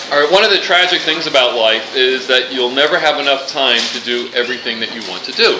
All right, one of the tragic things about life is that you'll never have enough time to do everything that you want to do.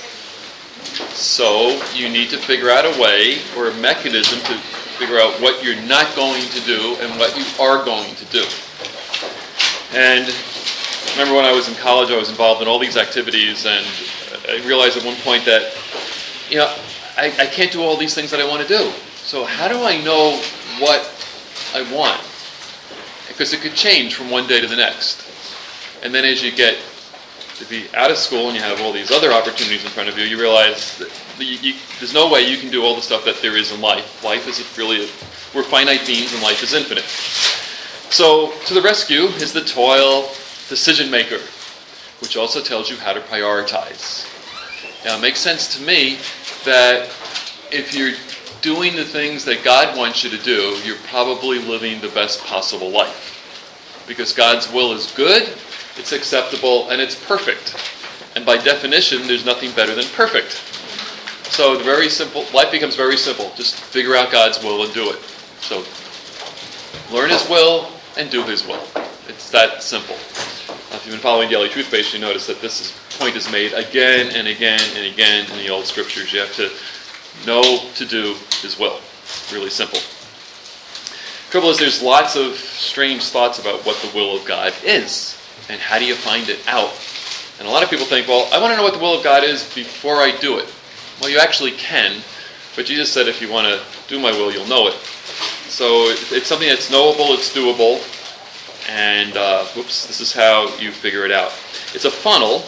So you need to figure out a way or a mechanism to figure out what you're not going to do and what you are going to do. And I remember when I was in college, I was involved in all these activities, and I realized at one point that, I can't do all these things that I want to do. So how do I know what I want? Because it could change from one day to the next. And then as you get to be out of school and you have all these other opportunities in front of you, you realize that there's no way you can do all the stuff that there is in life. Life is we're finite beings and life is infinite. So to the rescue is the toil decision maker, which also tells you how to prioritize. Now it makes sense to me that if you're doing the things that God wants you to do, you're probably living the best possible life. Because God's will is good, it's acceptable, and it's perfect. And by definition, there's nothing better than perfect. So life becomes very simple. Just figure out God's will and do it. So learn His will and do His will. It's that simple. If you've been following Daily Truth Base, you notice that this point is made again and again and again in the old scriptures. You have to know to do His will. Really simple. Trouble is, there's lots of strange thoughts about what the will of God is, and how do you find it out? And a lot of people think, well, I want to know what the will of God is before I do it. Well, you actually can, but Jesus said if you want to do my will, you'll know it. So it's something that's knowable, it's doable, and this is how you figure it out. It's a funnel.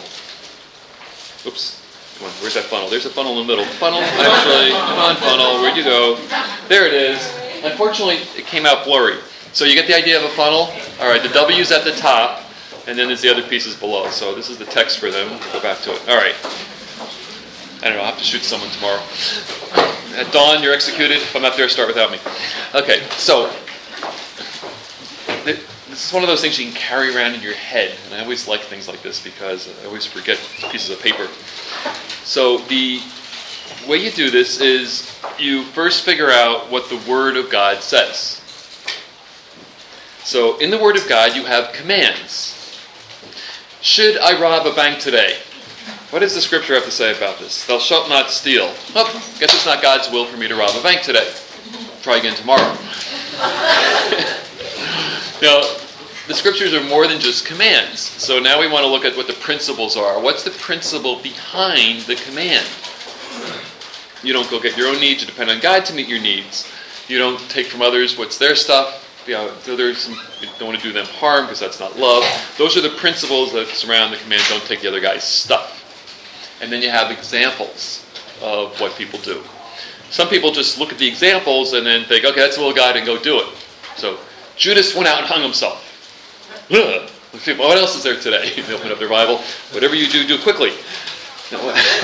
Where's that funnel? There's a funnel in the middle. Funnel, actually, come on funnel, where'd you go? There it is. Unfortunately, it came out blurry. So you get the idea of a funnel? All right, the W's at the top, and then there's the other pieces below. So this is the text for them. We'll go back to it. All right. I don't know, I'll have to shoot someone tomorrow. At dawn, you're executed. If I'm not there, start without me. Okay, so this is one of those things you can carry around in your head. And I always like things like this because I always forget pieces of paper. So the way you do this is you first figure out what the Word of God says. So in the Word of God, you have commands. Should I rob a bank today? What does the Scripture have to say about this? Thou shalt not steal. Oh, guess it's not God's will for me to rob a bank today. Try again tomorrow. Now, the Scriptures are more than just commands. So now we want to look at what the principles are. What's the principle behind the command? You don't go get your own needs. You depend on God to meet your needs. You don't take from others what's their stuff. You don't want to do them harm because that's not love. Those are the principles that surround the command. Don't take the other guy's stuff. And then you have examples of what people do. Some people just look at the examples and then think, okay, that's the will of God, and go do it. So Judas went out and hung himself. Ugh. What else is there today? They open up their Bible. Whatever you do, do quickly. So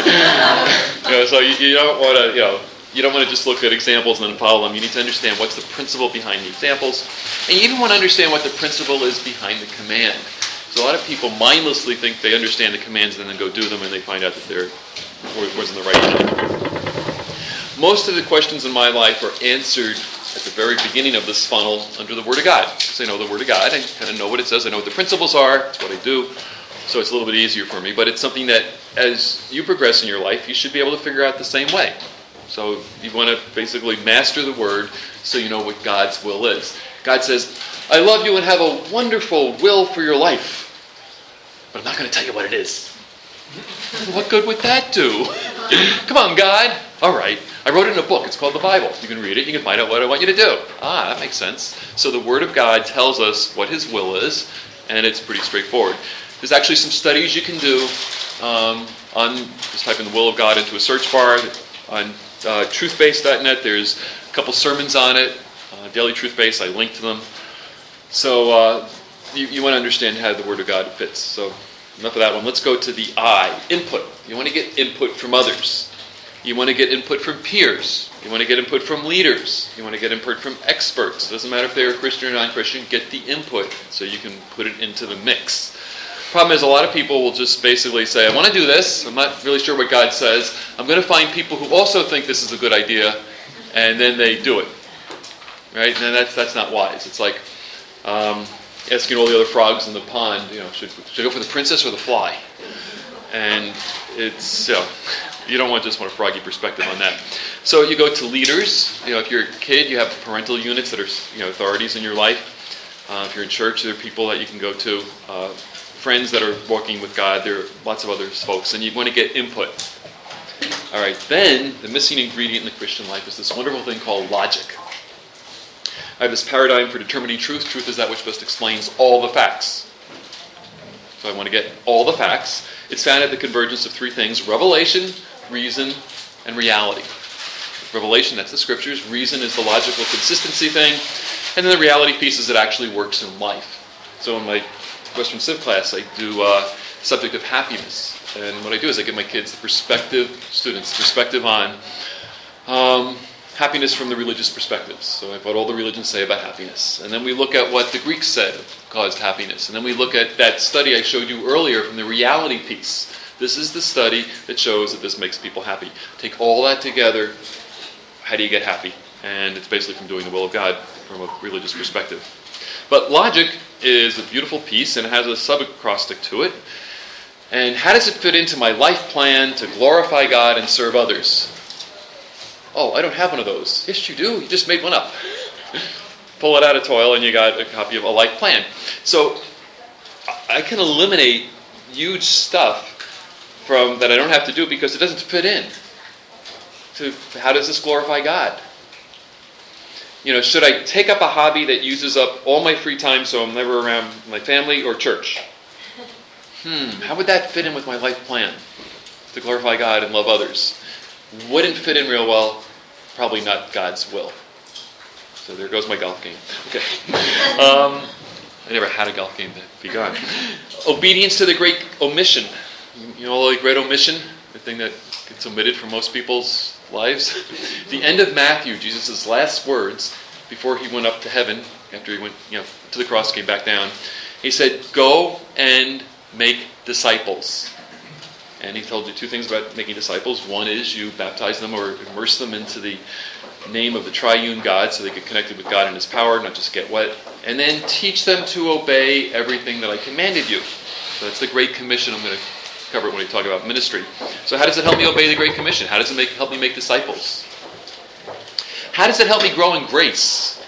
you don't want to, you don't want to just look at examples and then follow them. You need to understand what's the principle behind the examples. And you even want to understand what the principle is behind the command. So a lot of people mindlessly think they understand the commands and then go do them, and they find out that they're wasn't the right thing. Most of the questions in my life are answered at the very beginning of this funnel under the Word of God. Because I know the Word of God. I kind of know what it says. I know what the principles are. That's what I do. So it's a little bit easier for me. But it's something that as you progress in your life, you should be able to figure out the same way. So you want to basically master the Word so you know what God's will is. God says, I love you and have a wonderful will for your life. But I'm not going to tell you what it is. What good would that do? Come on, God. All right. I wrote it in a book. It's called the Bible. You can read it. You can find out what I want you to do. That makes sense. So the Word of God tells us what His will is, and it's pretty straightforward. There's actually some studies you can do on just typing the will of God into a search bar. On truthbase.net, there's a couple sermons on it. Daily Truth Base, I linked to them. So you want to understand how the Word of God fits. So enough of that one. Let's go to the I, input. You want to get input from others. You want to get input from peers. You want to get input from leaders. You want to get input from experts. It doesn't matter if they're Christian or non-Christian. Get the input so you can put it into the mix. Problem is, a lot of people will just basically say, I want to do this. I'm not really sure what God says. I'm going to find people who also think this is a good idea, and then they do it. Right? And that's not wise. It's like, asking all the other frogs in the pond, should I go for the princess or the fly? And it's, you don't want just want a froggy perspective on that. So you go to leaders. If you're a kid, you have parental units that are, authorities in your life. If you're in church, there are people that you can go to. Friends that are walking with God. There are lots of other folks. And you want to get input. All right, then the missing ingredient in the Christian life is this wonderful thing called logic. I have this paradigm for determining truth. Truth is that which best explains all the facts. So I want to get all the facts. It's found at the convergence of three things: revelation, reason, and reality. Revelation, that's the scriptures. Reason is the logical consistency thing. And then the reality piece is it actually works in life. So in my Western Civ class, I do subject of happiness. And what I do is I give my kids students perspective on happiness from the religious perspectives. So what all the religions say about happiness. And then we look at what the Greeks said caused happiness. And then we look at that study I showed you earlier from the reality piece. This is the study that shows that this makes people happy. Take all that together, how do you get happy? And it's basically from doing the will of God from a religious perspective. But logic is a beautiful piece and it has a sub-acrostic to it. And how does it fit into my life plan to glorify God and serve others? Oh, I don't have one of those. Yes, you do. You just made one up. Pull it out of toil and you got a copy of a life plan. So I can eliminate huge stuff from that I don't have to do because it doesn't fit in to how does this glorify God? Should I take up a hobby that uses up all my free time so I'm never around my family or church? How would that fit in with my life plan to glorify God and love others? Wouldn't fit in real well. Probably not God's will. So there goes my golf game. Okay. I never had a golf game to be gone. Obedience to the great omission. The great omission, the thing that gets omitted from most people's lives. The end of Matthew, Jesus' last words before he went up to heaven, after he went to the cross, came back down, he said, "Go and make disciples." And he told you two things about making disciples. One is you baptize them or immerse them into the name of the triune God so they get connected with God and His power, not just get wet. And then teach them to obey everything that I commanded you. So that's the Great Commission. I'm going to cover it when we talk about ministry. So how does it help me obey the Great Commission? How does it help me make disciples? How does it help me grow in grace?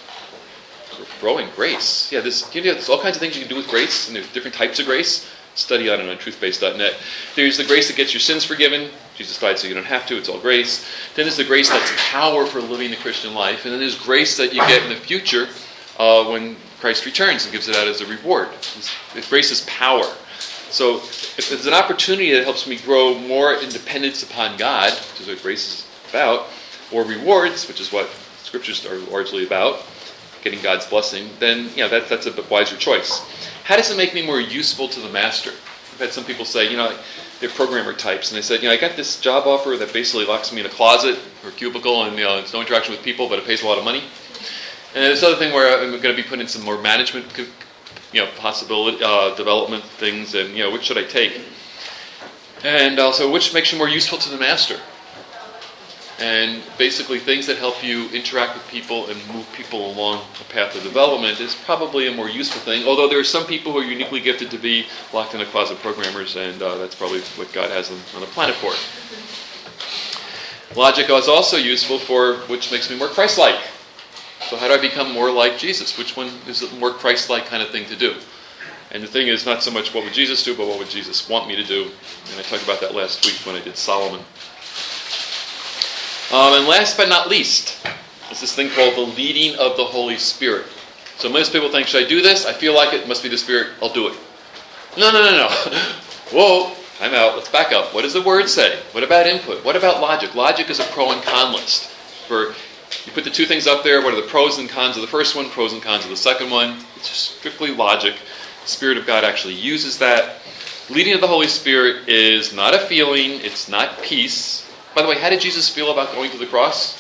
Grow in grace? Yeah, there's all kinds of things you can do with grace, and there's different types of grace. Study on it on truthbase.net. There's the grace that gets your sins forgiven. Jesus died so you don't have to. It's all grace. Then there's the grace that's power for living the Christian life. And then there's grace that you get in the future when Christ returns and gives it out as a reward. Grace is power. So if there's an opportunity that helps me grow more independence upon God, which is what grace is about, or rewards, which is what scriptures are largely about, getting God's blessing, then that's a wiser choice. How does it make me more useful to the master? I've had some people say, they're programmer types, and they said, I got this job offer that basically locks me in a closet or a cubicle, and it's no interaction with people, but it pays a lot of money. And this other thing where I'm going to be put in some more management, possibility, development things, and which should I take? And also, which makes you more useful to the master? And basically, things that help you interact with people and move people along a path of development is probably a more useful thing. Although there are some people who are uniquely gifted to be locked in a closet programmers, and that's probably what God has them on the planet for. Logic is also useful for which makes me more Christ-like. So how do I become more like Jesus? Which one is a more Christ-like kind of thing to do? And the thing is not so much what would Jesus do, but what would Jesus want me to do? And I talked about that last week when I did Solomon. And last but not least, is this thing called the leading of the Holy Spirit. So most people think, should I do this? I feel like it must be the Spirit. I'll do it. No. Whoa, time out. Let's back up. What does the Word say? What about input? What about logic? Logic is a pro and con list. You put the two things up there. What are the pros and cons of the first one? Pros and cons of the second one. It's just strictly logic. The Spirit of God actually uses that. Leading of the Holy Spirit is not a feeling. It's not peace. By the way, how did Jesus feel about going to the cross?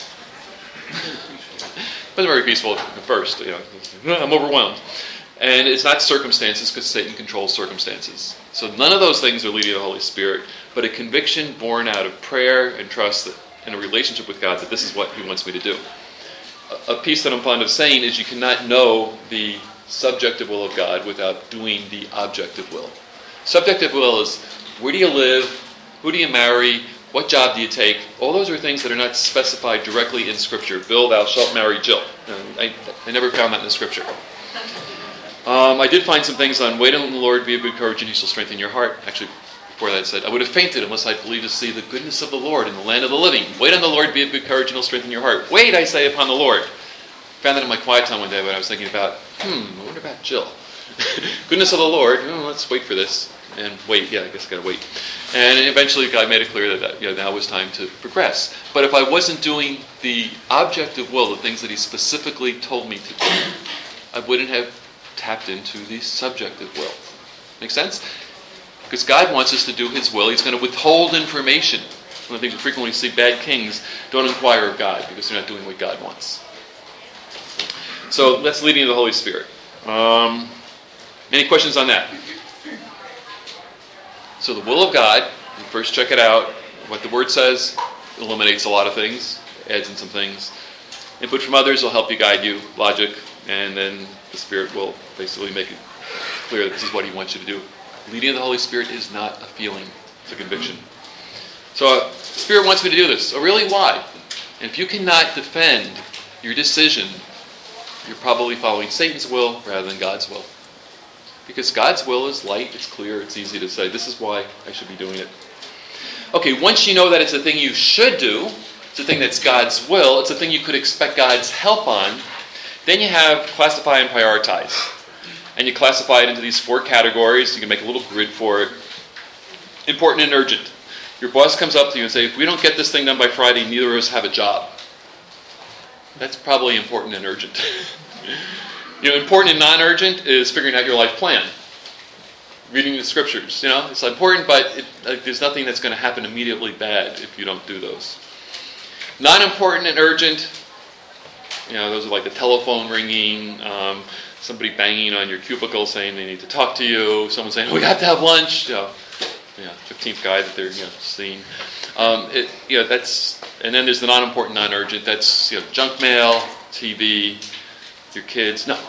It wasn't very peaceful at first. I'm overwhelmed. And it's not circumstances, because Satan controls circumstances. So none of those things are leading the Holy Spirit, but a conviction born out of prayer and trust and a relationship with God that this is what He wants me to do. A piece that I'm fond of saying is you cannot know the subjective will of God without doing the objective will. Subjective will is, where do you live? Who do you marry? What job do you take? All those are things that are not specified directly in Scripture. Bill, thou shalt marry Jill. I never found that in the Scripture. I did find some things on wait on the Lord, be of good courage, and he shall strengthen your heart. Actually, before that it said, I would have fainted unless I believed to see the goodness of the Lord in the land of the living. Wait on the Lord, be of good courage, and he'll strengthen your heart. Wait, I say, upon the Lord. Found that in my quiet time one day when I was thinking about, I wonder about Jill. Goodness of the Lord, let's wait for this. And wait, I guess I got to wait. And eventually God made it clear that now was time to progress. But if I wasn't doing the objective will, the things that he specifically told me to do, I wouldn't have tapped into the subjective will. Make sense? Because God wants us to do his will. He's going to withhold information. One of the things we frequently see, bad kings don't inquire of God because they're not doing what God wants. So that's leading to the Holy Spirit. Any questions on that? So the will of God, you first check it out. What the Word says eliminates a lot of things, adds in some things. Input from others will help you, guide you, logic, and then the Spirit will basically make it clear that this is what he wants you to do. Leading of the Holy Spirit is not a feeling, it's a conviction. So the Spirit wants me to do this. So really, why? And if you cannot defend your decision, you're probably following Satan's will rather than God's will. Because God's will is light, it's clear, it's easy to say, this is why I should be doing it. Okay, once you know that it's a thing you should do, it's a thing that's God's will, it's a thing you could expect God's help on, then you have classify and prioritize. And you classify it into these 4 categories. You can make a little grid for it. Important and urgent. Your boss comes up to you and says, if we don't get this thing done by Friday, neither of us have a job. That's probably important and urgent. Important and non-urgent is figuring out your life plan. Reading the scriptures. It's important, but there's nothing that's going to happen immediately bad if you don't do those. Non-important and urgent, those are like the telephone ringing, somebody banging on your cubicle saying they need to talk to you, someone saying, we have to have lunch, 15th guy that they're seeing. That's, and then there's the non-important, non-urgent. That's junk mail, TV, your kids. No,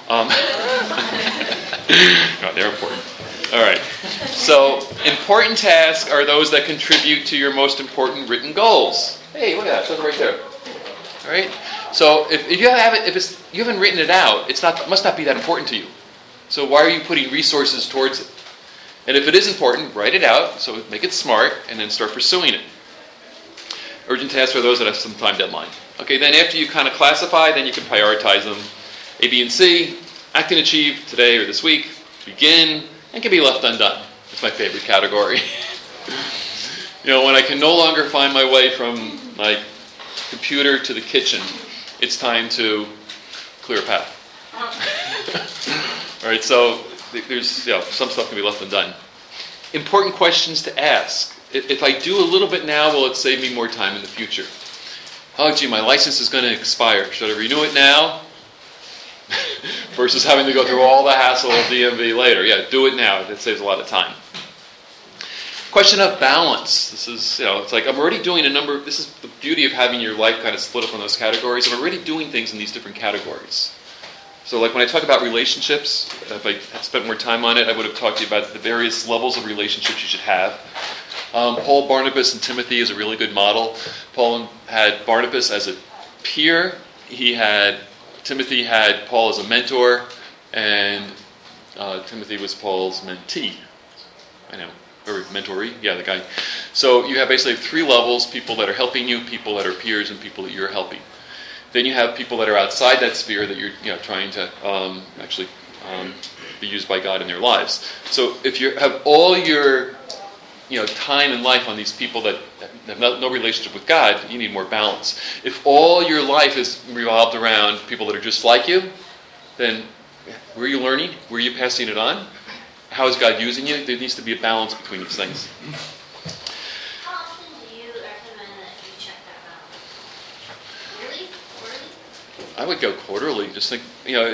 they're important. All right. So important tasks are those that contribute to your most important written goals. Hey, look at that. It's right there. All right. So if you haven't written it out, it must not be that important to you. So why are you putting resources towards it? And if it is important, write it out. So make it smart, and then start pursuing it. Urgent tasks are those that have some time deadline. Okay. Then after you kind of classify, then you can prioritize them. A, B, and C. Act and achieve today or this week. Begin and can be left undone. That's my favorite category. When I can no longer find my way from my computer to the kitchen, it's time to clear a path. All right, so there's some stuff can be left undone. Important questions to ask. If I do a little bit now, will it save me more time in the future? Oh, gee, my license is going to expire. Should I renew it now? Versus having to go through all the hassle of DMV later. Yeah, do it now. That saves a lot of time. Question of balance. This is, it's like I'm already doing a number. This is the beauty of having your life kind of split up in those categories. I'm already doing things in these different categories. So like when I talk about relationships, if I had spent more time on it, I would have talked to you about the various levels of relationships you should have. Paul, Barnabas, and Timothy is a really good model. Paul had Barnabas as a peer. Timothy had Paul as a mentor, and Timothy was Paul's mentee. I know, or mentoree, the guy. So you have basically 3 levels: people that are helping you, people that are peers, and people that you're helping. Then you have people that are outside that sphere that you're trying to actually be used by God in their lives. So if you have all your time and life on these people that have no relationship with God, you need more balance. If all your life is revolved around people that are just like you, then where are you learning? Where are you passing it on? How is God using you? There needs to be a balance between these things. How often do you recommend that you check that balance? Yearly? Quarterly? I would go quarterly. Just think,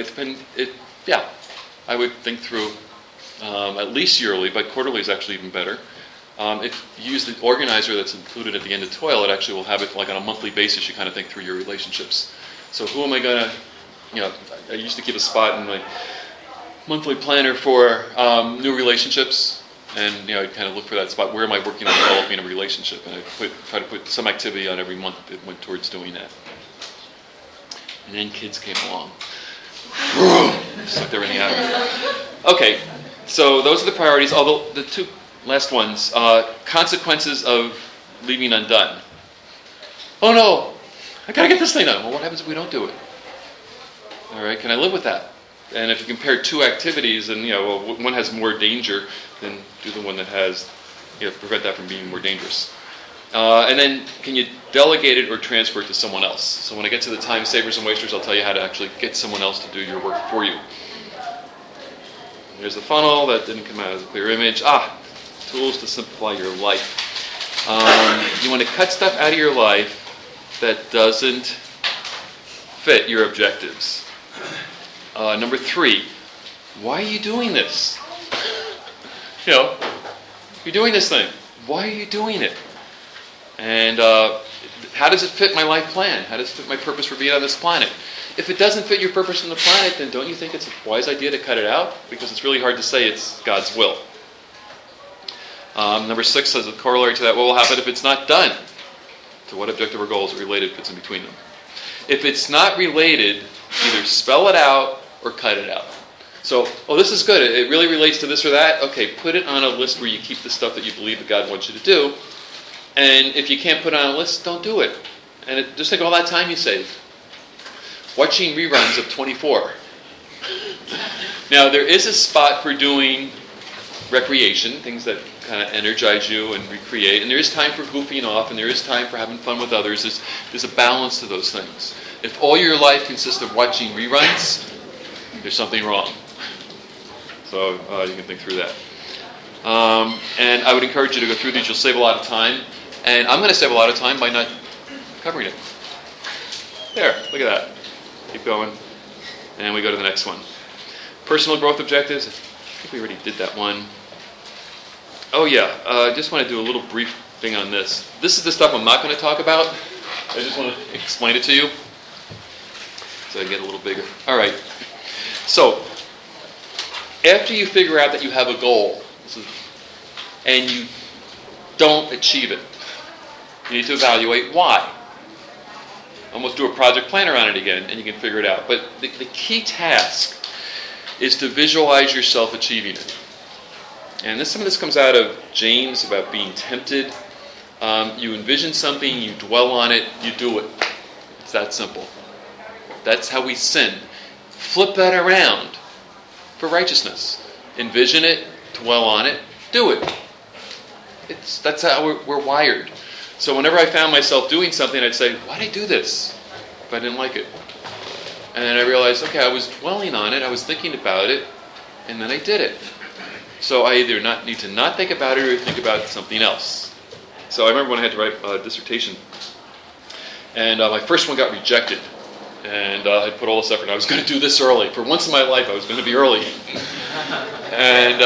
I would think through at least yearly, but quarterly is actually even better. If you use the organizer that's included at the end of Toil, it actually will have it like on a monthly basis. You kind of think through your relationships. So who am I going to, I used to keep a spot in my monthly planner for new relationships, and I'd kind of look for that spot. Where am I working on developing a relationship? And I'd try to put some activity on every month that went towards doing that. And then kids came along. Sucked everything out of me. Okay, so those are the priorities. Although the two last ones, consequences of leaving undone. Oh no, I gotta get this thing done. Well, what happens if we don't do it? All right, can I live with that? And if you compare two activities, and one has more danger, then do the one that has, prevent that from being more dangerous. And then, can you delegate it or transfer it to someone else? So when I get to the time savers and wasters, I'll tell you how to actually get someone else to do your work for you. There's the funnel. That didn't come out as a clear image. Tools to simplify your life. You want to cut stuff out of your life that doesn't fit your objectives. Number 3, why are you doing this? You're doing this thing. Why are you doing it? And how does it fit my life plan? How does it fit my purpose for being on this planet? If it doesn't fit your purpose on the planet, then don't you think it's a wise idea to cut it out? Because it's really hard to say it's God's will. Number 6 says a corollary to that, what will happen if it's not done? To what objective or goals are related fits in between them. If it's not related, either spell it out or cut it out. So, this is good. It really relates to this or that. Okay, put it on a list where you keep the stuff that you believe that God wants you to do. And if you can't put it on a list, don't do it. And just think of all that time you save. Watching reruns of 24. Now, there is a spot for doing recreation, things that kind of energize you and recreate. And there is time for goofing off, and there is time for having fun with others. There's a balance to those things. If all your life consists of watching reruns, there's something wrong. So you can think through that. And I would encourage you to go through these. You'll save a lot of time. And I'm going to save a lot of time by not covering it. There, look at that. Keep going. And we go to the next one. Personal growth objectives. I think we already did that one. Oh yeah, I just want to do a little brief thing on this. This is the stuff I'm not going to talk about. I just want to explain it to you so I can get a little bigger. All right. So, after you figure out that you have a goal and you don't achieve it, you need to evaluate why. Almost do a project planner on it again, and you can figure it out. But the key task is to visualize yourself achieving it. And some of this comes out of James about being tempted. You envision something, you dwell on it, you do it. It's that simple. That's how we sin. Flip that around for righteousness. Envision it, dwell on it, do it. That's how we're wired. So whenever I found myself doing something, I'd say, why did I do this if I didn't like it? And then I realized, okay, I was dwelling on it, I was thinking about it, and then I did it. So I either need to not think about it or think about something else. So I remember when I had to write a dissertation, and my first one got rejected. And I put all this effort, and I was going to do this early. For once in my life, I was going to be early. And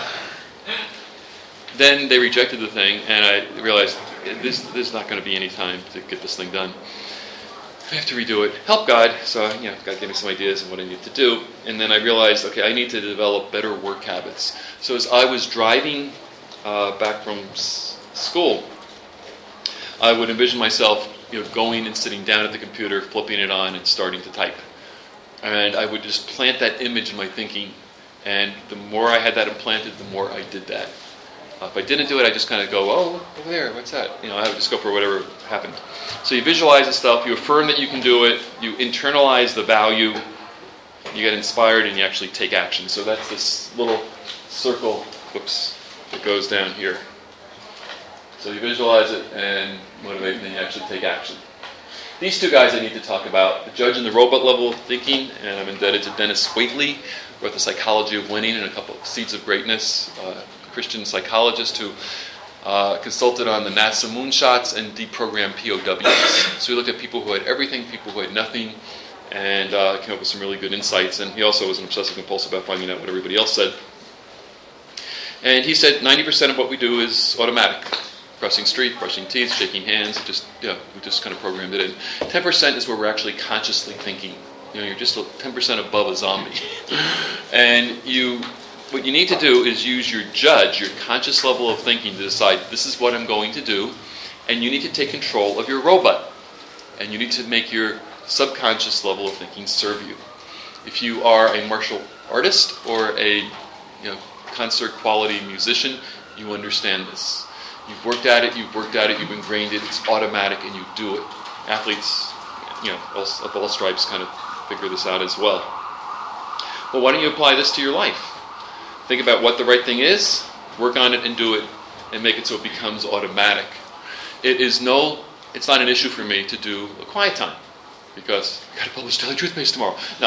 then they rejected the thing, and I realized there's not going to be any time to get this thing done. I have to redo it. Help God. So, God gave me some ideas of what I need to do. And then I realized, okay, I need to develop better work habits. So as I was driving back from school, I would envision myself going and sitting down at the computer, flipping it on, and starting to type. And I would just plant that image in my thinking. And the more I had that implanted, the more I did that. If I didn't do it, I just kind of go, oh, over there, what's that? I would just go for whatever happened. So you visualize the stuff, you affirm that you can do it, you internalize the value, you get inspired, and you actually take action. So that's this little circle, that goes down here. So you visualize it and motivate, and then you actually take action. These two guys I need to talk about, The Judge and the Robot Level of Thinking, and I'm indebted to Dennis Waitley, who wrote The Psychology of Winning and a couple of Seeds of Greatness, Christian psychologist who consulted on the NASA moonshots and deprogrammed POWs. So he looked at people who had everything, people who had nothing, and came up with some really good insights. And he also was an obsessive compulsive about finding out what everybody else said. And he said 90% of what we do is automatic. Crossing street, brushing teeth, shaking hands, we just kind of programmed it in. 10% is where we're actually consciously thinking. You're just 10% above a zombie. And what you need to do is use your judge, your conscious level of thinking to decide, this is what I'm going to do. And you need to take control of your robot. And you need to make your subconscious level of thinking serve you. If you are a martial artist or a concert quality musician, you understand this. You've worked at it, you've ingrained it, it's automatic, and you do it. Athletes, of all stripes kind of figure this out as well. Well, why don't you apply this to your life? Think about what the right thing is, work on it and do it, and make it so it becomes automatic. It's not an issue for me to do a quiet time, because I've got to publish Daily Truth Base tomorrow. No.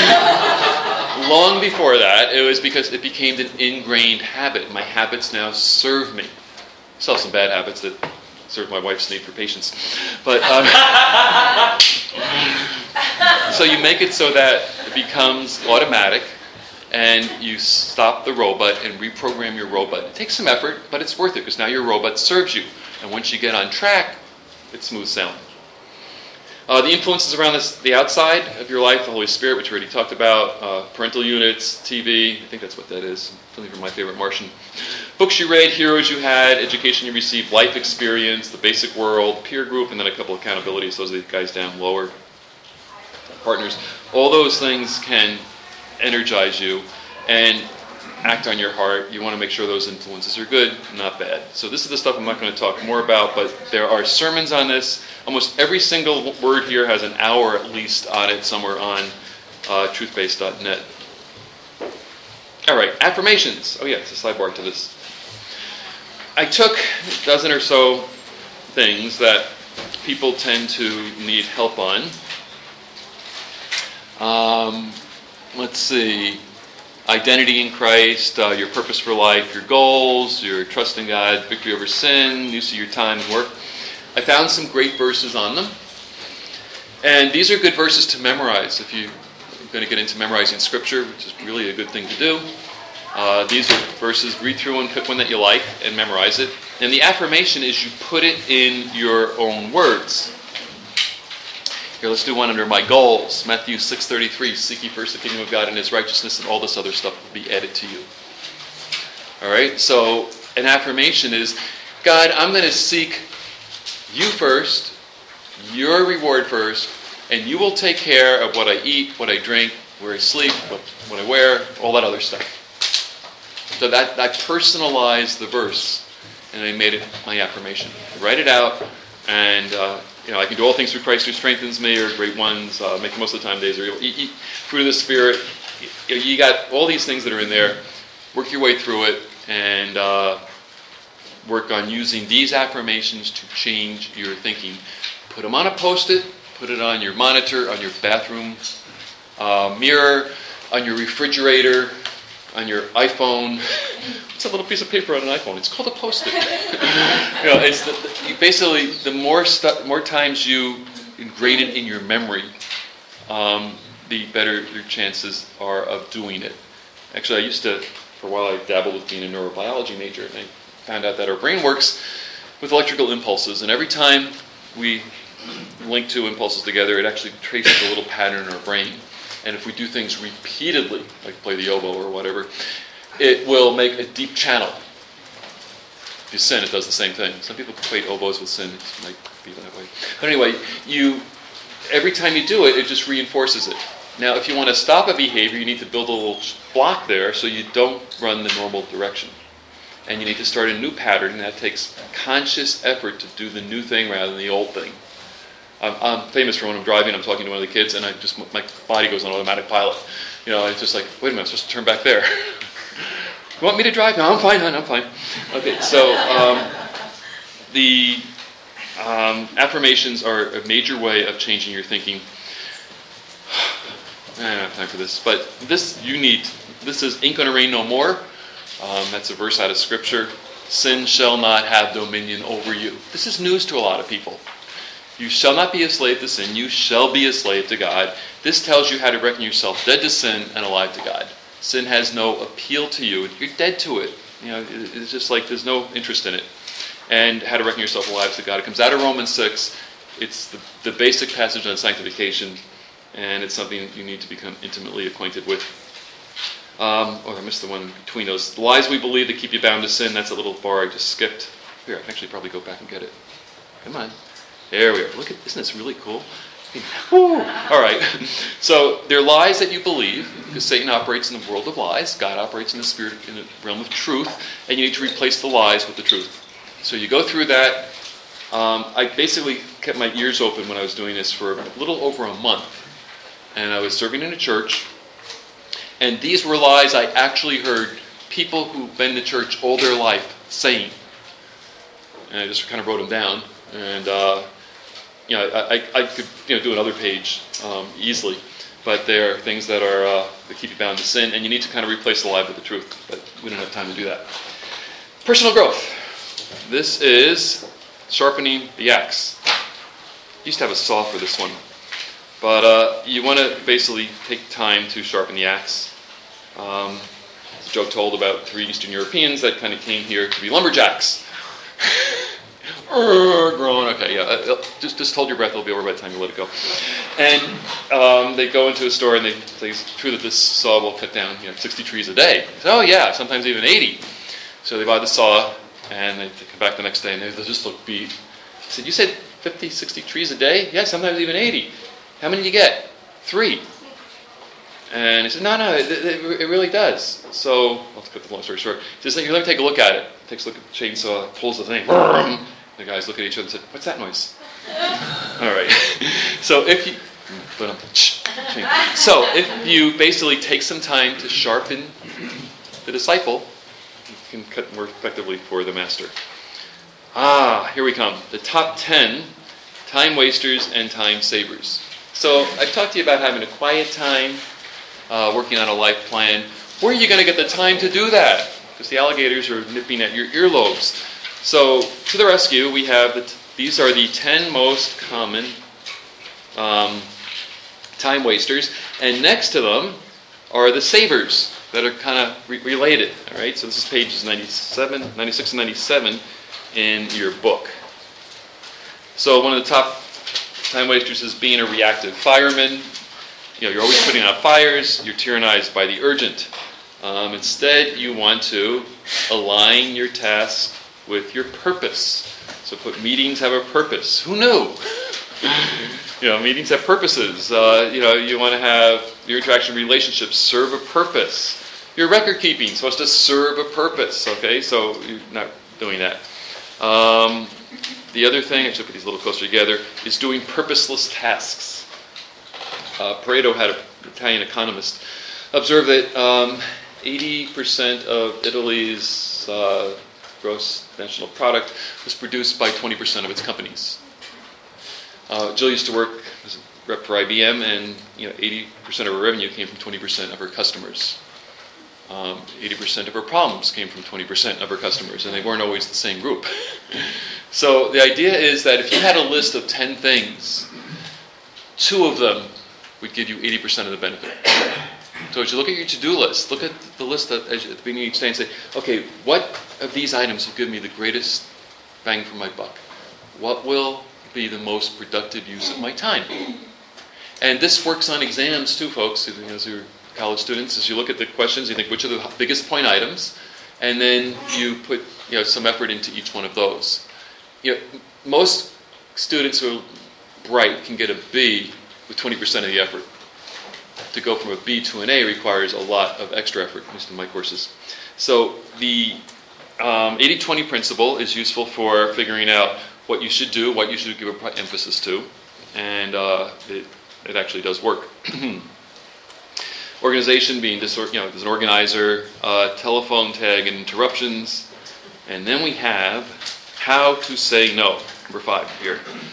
Long before that, it was because it became an ingrained habit. My habits now serve me. Still have some bad habits that serve my wife's need for patience. But so you make it so that it becomes automatic, and you stop the robot and reprogram your robot. It takes some effort, but it's worth it, because now your robot serves you. And once you get on track, it's smooth sailing. The influences around the outside of your life, the Holy Spirit, which we already talked about, parental units, TV, I think that's what that is, something from My Favorite Martian. Books you read, heroes you had, education you received, life experience, the basic world, peer group, and then a couple of accountabilities. Those are the guys down lower, partners. All those things can energize you and act on your heart. You want to make sure those influences are good, not bad. So this is the stuff I'm not going to talk more about, but there are sermons on this. Almost every single word here has an hour at least on it somewhere on truthbase.net. All right, affirmations. Oh yeah, it's a sidebar to this. I took a dozen or so things that people tend to need help on. Let's see. Identity in Christ, your purpose for life, your goals, your trust in God, victory over sin, use of your time and work. I found some great verses on them. And these are good verses to memorize if you're going to get into memorizing Scripture, which is really a good thing to do. These are verses, read through and pick one that you like and memorize it. And the affirmation is you put it in your own words. Here, let's do one under my goals. Matthew 6:33, seek ye first the kingdom of God and His righteousness, and all this other stuff will be added to you. All right, so an affirmation is, God, I'm going to seek you first, your reward first, and you will take care of what I eat, what I drink, where I sleep, what I wear, all that other stuff. So that I personalized the verse, and I made it my affirmation. I write it out, and I can do all things through Christ who strengthens me, or great ones, make the most of the time days are evil. Eat fruit of the Spirit. You got all these things that are in there. Work your way through it, and work on using these affirmations to change your thinking. Put them on a Post-it, put it on your monitor, on your bathroom mirror, on your refrigerator, on your iPhone. It's a little piece of paper on an iPhone. It's called a Post-it. Basically, the more times you ingrain it in your memory, the better your chances are of doing it. Actually, for a while, I dabbled with being a neurobiology major, and I found out that our brain works with electrical impulses, and every time we link two impulses together, it actually traces a little pattern in our brain. And if we do things repeatedly, like play the oboe or whatever, it will make a deep channel. If you sin, it does the same thing. Some people equate oboes with sin. It might be that way. But anyway, every time you do it, it just reinforces it. Now, if you want to stop a behavior, you need to build a little block there so you don't run the normal direction. And you need to start a new pattern, and that takes conscious effort to do the new thing rather than the old thing. I'm famous for when I'm driving, I'm talking to one of the kids, and my body goes on automatic pilot. It's just like, wait a minute, I'm supposed to turn back there. You want me to drive? No, I'm fine, hon, I'm fine. Okay, so the affirmations are a major way of changing your thinking. I don't have time for this, but this is ain't gonna rain no more. That's a verse out of Scripture. Sin shall not have dominion over you. This is news to a lot of people. You shall not be a slave to sin. You shall be a slave to God. This tells you how to reckon yourself dead to sin and alive to God. Sin has no appeal to you. You're dead to it. It's just like there's no interest in it. And how to reckon yourself alive to God. It comes out of Romans 6. It's the basic passage on sanctification. and it's something you need to become intimately acquainted with. I missed the one between those. The lies we believe that keep you bound to sin. That's a little bar I just skipped. Here, I can actually probably go back and get it. Come on. There we are. Look at, isn't this really cool? Woo. All right. So they're lies that you believe, because Satan operates in the world of lies. God operates in the spirit, in the realm of truth, and you need to replace the lies with the truth. So you go through that. I basically kept my ears open when I was doing this for a little over a month, and I was serving in a church. And these were lies I actually heard people who've been to church all their life saying. And I just kind of wrote them down. And, I could do another page easily. But they are things that are that keep you bound to sin. And you need to kind of replace the lie with the truth. But we don't have time to do that. Personal growth. This is sharpening the axe. I used to have a saw for this one. But you want to basically take time to sharpen the axe. There's a joke told about 3 Eastern Europeans that kind of came here to be lumberjacks. Grown, okay, yeah. Just hold your breath, it'll be over by the time you let it go. And they go into a store and they it's true that this saw will cut down 60 trees a day. Say, oh yeah, sometimes even 80. So they buy the saw and they come back the next day and they just look beat. I said, you said 50, 60 trees a day? Yeah, sometimes even 80. How many do you get? 3. And he said, no, it really does. So, let's cut the long story short. He says, here, let me take a look at it. Takes a look at the chainsaw, pulls the thing. The guys look at each other and said, what's that noise? All right. So if you basically take some time to sharpen the disciple, you can cut more effectively for the master. Here we come. The top 10 time wasters and time savers. So I've talked to you about having a quiet time, working on a life plan. Where are you going to get the time to do that? Because the alligators are nipping at your earlobes. So to the rescue, we have these are the 10 most common time wasters, and next to them are the savers that are kind of related. All right, so this is pages 96 and 97 in your book. So one of the top time wasters is being a reactive fireman. You're always putting out fires. You're tyrannized by the urgent. Instead, you want to align your task with your purpose. So meetings have a purpose. Who knew? Meetings have purposes. You want to have your interaction relationships serve a purpose. Your record keeping is supposed to serve a purpose. Okay, so you're not doing that. The other thing, I should put these a little closer together, is doing purposeless tasks. Pareto had an Italian economist observe that 80% of Italy's gross national product was produced by 20% of its companies. Jill used to work as a rep for IBM, and 80% of her revenue came from 20% of her customers. 80% of her problems came from 20% of her customers, and they weren't always the same group. So the idea is that if you had a list of 10 things, 2 of them would give you 80% of the benefit. So as you look at your to-do list, look at the list at the beginning of each day and say, okay, what of these items will give me the greatest bang for my buck? What will be the most productive use of my time? And this works on exams too, folks. As you're college students, as you look at the questions, you think which are the biggest point items, and then you put some effort into each one of those. Most students who are bright can get a B with 20% of the effort. To go from a B to an A requires a lot of extra effort, at least in my courses. So the 80-20 principle is useful for figuring out what you should do, what you should give emphasis to, and it actually does work. Organization being there's an organizer, telephone tag and interruptions, and then we have how to say no. Number 5 here.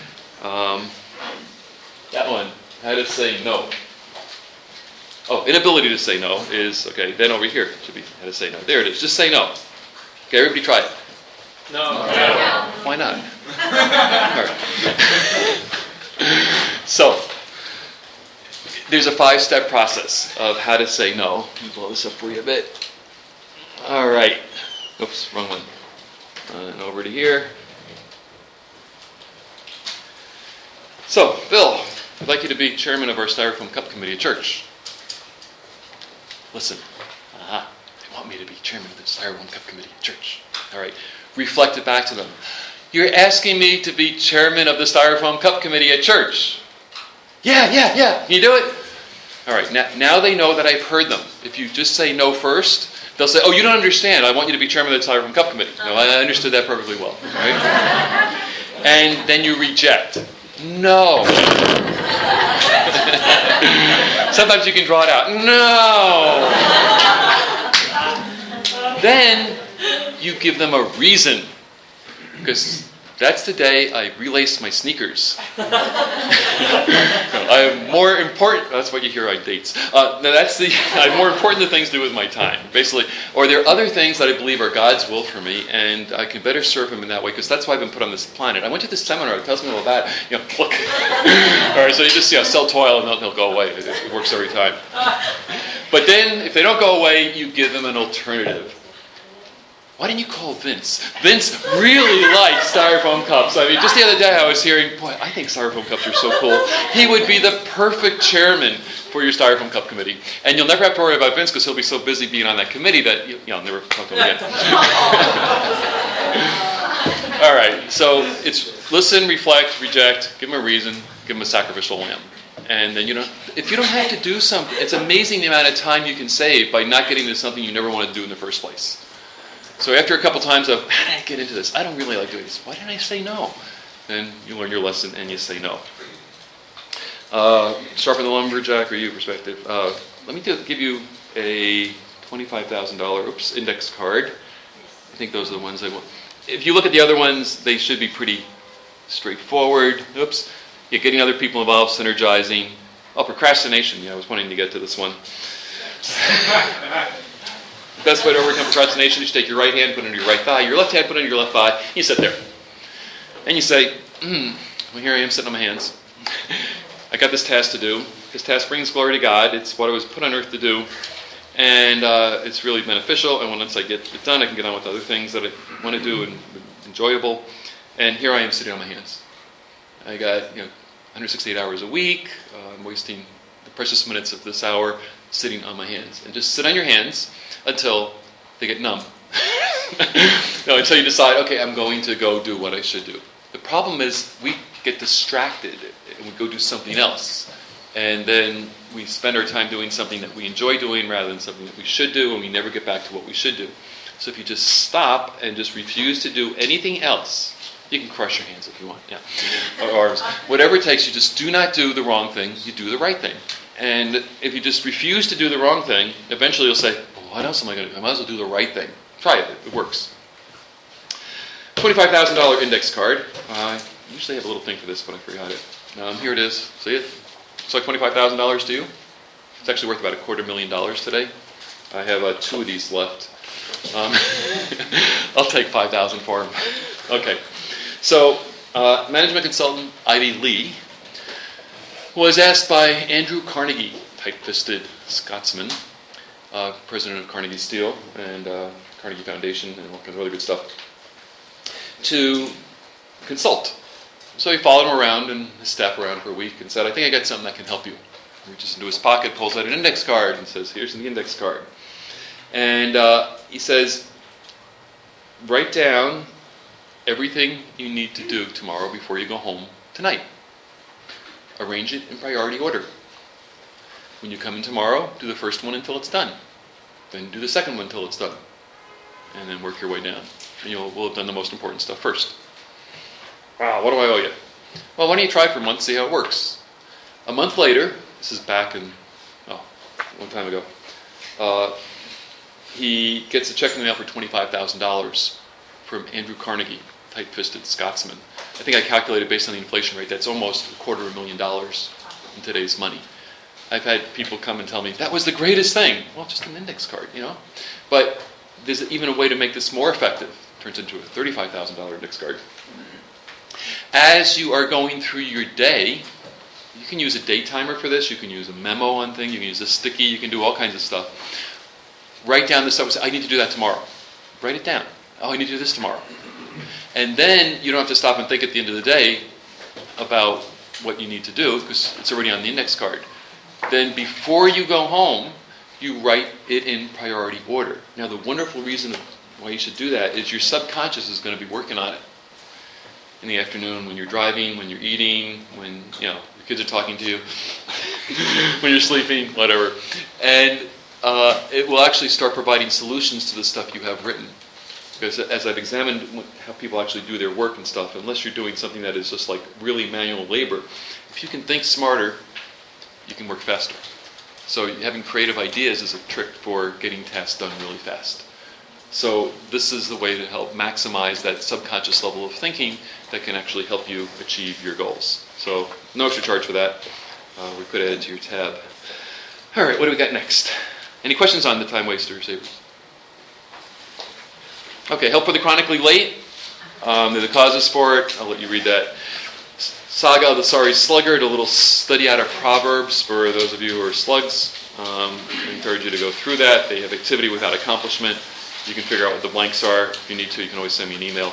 That one, how to say no. Oh, inability to say no is, okay, then over here should be how to say no. There it is, just say no. Okay, everybody try it. No. Why not? All right. So, there's a 5-step process of how to say no. Let me blow this up for you a bit. All right. Oops, wrong one. And over to here. So, Bill, I'd like you to be chairman of our Styrofoam Cup Committee at church. Listen. They want me to be chairman of the Styrofoam Cup Committee at church. All right. Reflect it back to them. You're asking me to be chairman of the Styrofoam Cup Committee at church. Yeah. Can you do it? All right. Now they know that I've heard them. If you just say no first, they'll say, oh, you don't understand. I want you to be chairman of the Styrofoam Cup Committee. No, I understood that perfectly well. Right? And then you reject. No. Sometimes you can draw it out. No. Then you give them a reason. Because that's the day I relaced my sneakers. I have more important, that's what you hear on dates. I have more important things to do with my time, basically. Or there are other things that I believe are God's will for me, and I can better serve Him in that way, because that's why I've been put on this planet. I went to this seminar, it tells me all about that. Look. All right, so you just sell toil and they'll go away. It works every time. But then, if they don't go away, you give them an alternative. Why didn't you call Vince? Vince really likes Styrofoam cups. I mean, just the other day I was hearing, boy, I think Styrofoam cups are so cool. He would be the perfect chairman for your Styrofoam Cup Committee. And you'll never have to worry about Vince because he'll be so busy being on that committee that you'll never talk to him again. All right, so it's listen, reflect, reject, give him a reason, give him a sacrificial lamb. And then, if you don't have to do something, it's amazing the amount of time you can save by not getting into something you never wanted to do in the first place. So after a couple times of, how did I get into this? I don't really like doing this. Why didn't I say no? Then you learn your lesson and you say no. Sharpen the lumberjack or you perspective. Let me give you a $25,000 index card. I think those are the ones I want. If you look at the other ones, they should be pretty straightforward. You're getting other people involved, synergizing. Procrastination. I was wanting to get to this one. Best way to overcome procrastination is you take your right hand, put it under your right thigh, your left hand, put it under your left thigh, you sit there. And you say, well, here I am sitting on my hands. I got this task to do. This task brings glory to God. It's what I was put on earth to do. And it's really beneficial. And once I get it done, I can get on with other things that I want to do and enjoyable. And here I am sitting on my hands. I got 168 hours a week. I'm wasting the precious minutes of this hour sitting on my hands. And just sit on your hands until they get numb. Until you decide, okay, I'm going to go do what I should do. The problem is we get distracted and we go do something else. And then we spend our time doing something that we enjoy doing rather than something that we should do, and we never get back to what we should do. So if you just stop and just refuse to do anything else, you can crush your hands if you want, or arms. Whatever it takes, you just do not do the wrong thing, you do the right thing. And if you just refuse to do the wrong thing, eventually you'll say, well, what else am I going to do? I might as well do the right thing. Try it. It works. $25,000 index card. I usually have a little thing for this, but I forgot it. Here it is. See it? Looks like $25,000 to you. It's actually worth about $250,000 today. I have 2 of these left. I'll take $5,000 for them. Okay. So, management consultant Ivy Lee was asked by Andrew Carnegie, tight-fisted Scotsman, president of Carnegie Steel and Carnegie Foundation and all kinds of other good stuff, to consult. So he followed him around and his staff around for a week and said, I think I got something that can help you. He reaches into his pocket, pulls out an index card and says, here's the index card. And he says, write down everything you need to do tomorrow before you go home tonight. Arrange it in priority order. When you come in tomorrow, do the first one until it's done. Then do the second one until it's done. And then work your way down. And we'll have done the most important stuff first. Wow, what do I owe you? Well, why don't you try for a month, see how it works. A month later, this is back in, a long time ago, he gets a check in the mail for $25,000 from Andrew Carnegie, tight-fisted Scotsman. I think I calculated based on the inflation rate, that's almost $250,000 in today's money. I've had people come and tell me, that was the greatest thing. Well, just an index card, But there's even a way to make this more effective. It turns into a $35,000 index card. As you are going through your day, you can use a date timer for this. You can use a memo on things. You can use a sticky. You can do all kinds of stuff. Write down the stuff and say, I need to do that tomorrow. Write it down. Oh, I need to do this tomorrow. And then you don't have to stop and think at the end of the day about what you need to do because it's already on the index card. Then before you go home, you write it in priority order. Now the wonderful reason why you should do that is your subconscious is going to be working on it in the afternoon when you're driving, when you're eating, when your kids are talking to you, when you're sleeping, whatever. And it will actually start providing solutions to the stuff you have written. Because as I've examined how people actually do their work and stuff, unless you're doing something that is just like really manual labor, if you can think smarter, you can work faster. So having creative ideas is a trick for getting tasks done really fast. So this is the way to help maximize that subconscious level of thinking that can actually help you achieve your goals. So no extra charge for that. We could add it to your tab. All right, what do we got next? Any questions on the time waster savers? Okay, help for the chronically late. The causes for it, I'll let you read that. Saga of the Sorry Sluggard, a little study out of Proverbs for those of you who are slugs. I encourage you to go through that. They have activity without accomplishment. You can figure out what the blanks are. If you need to, you can always send me an email.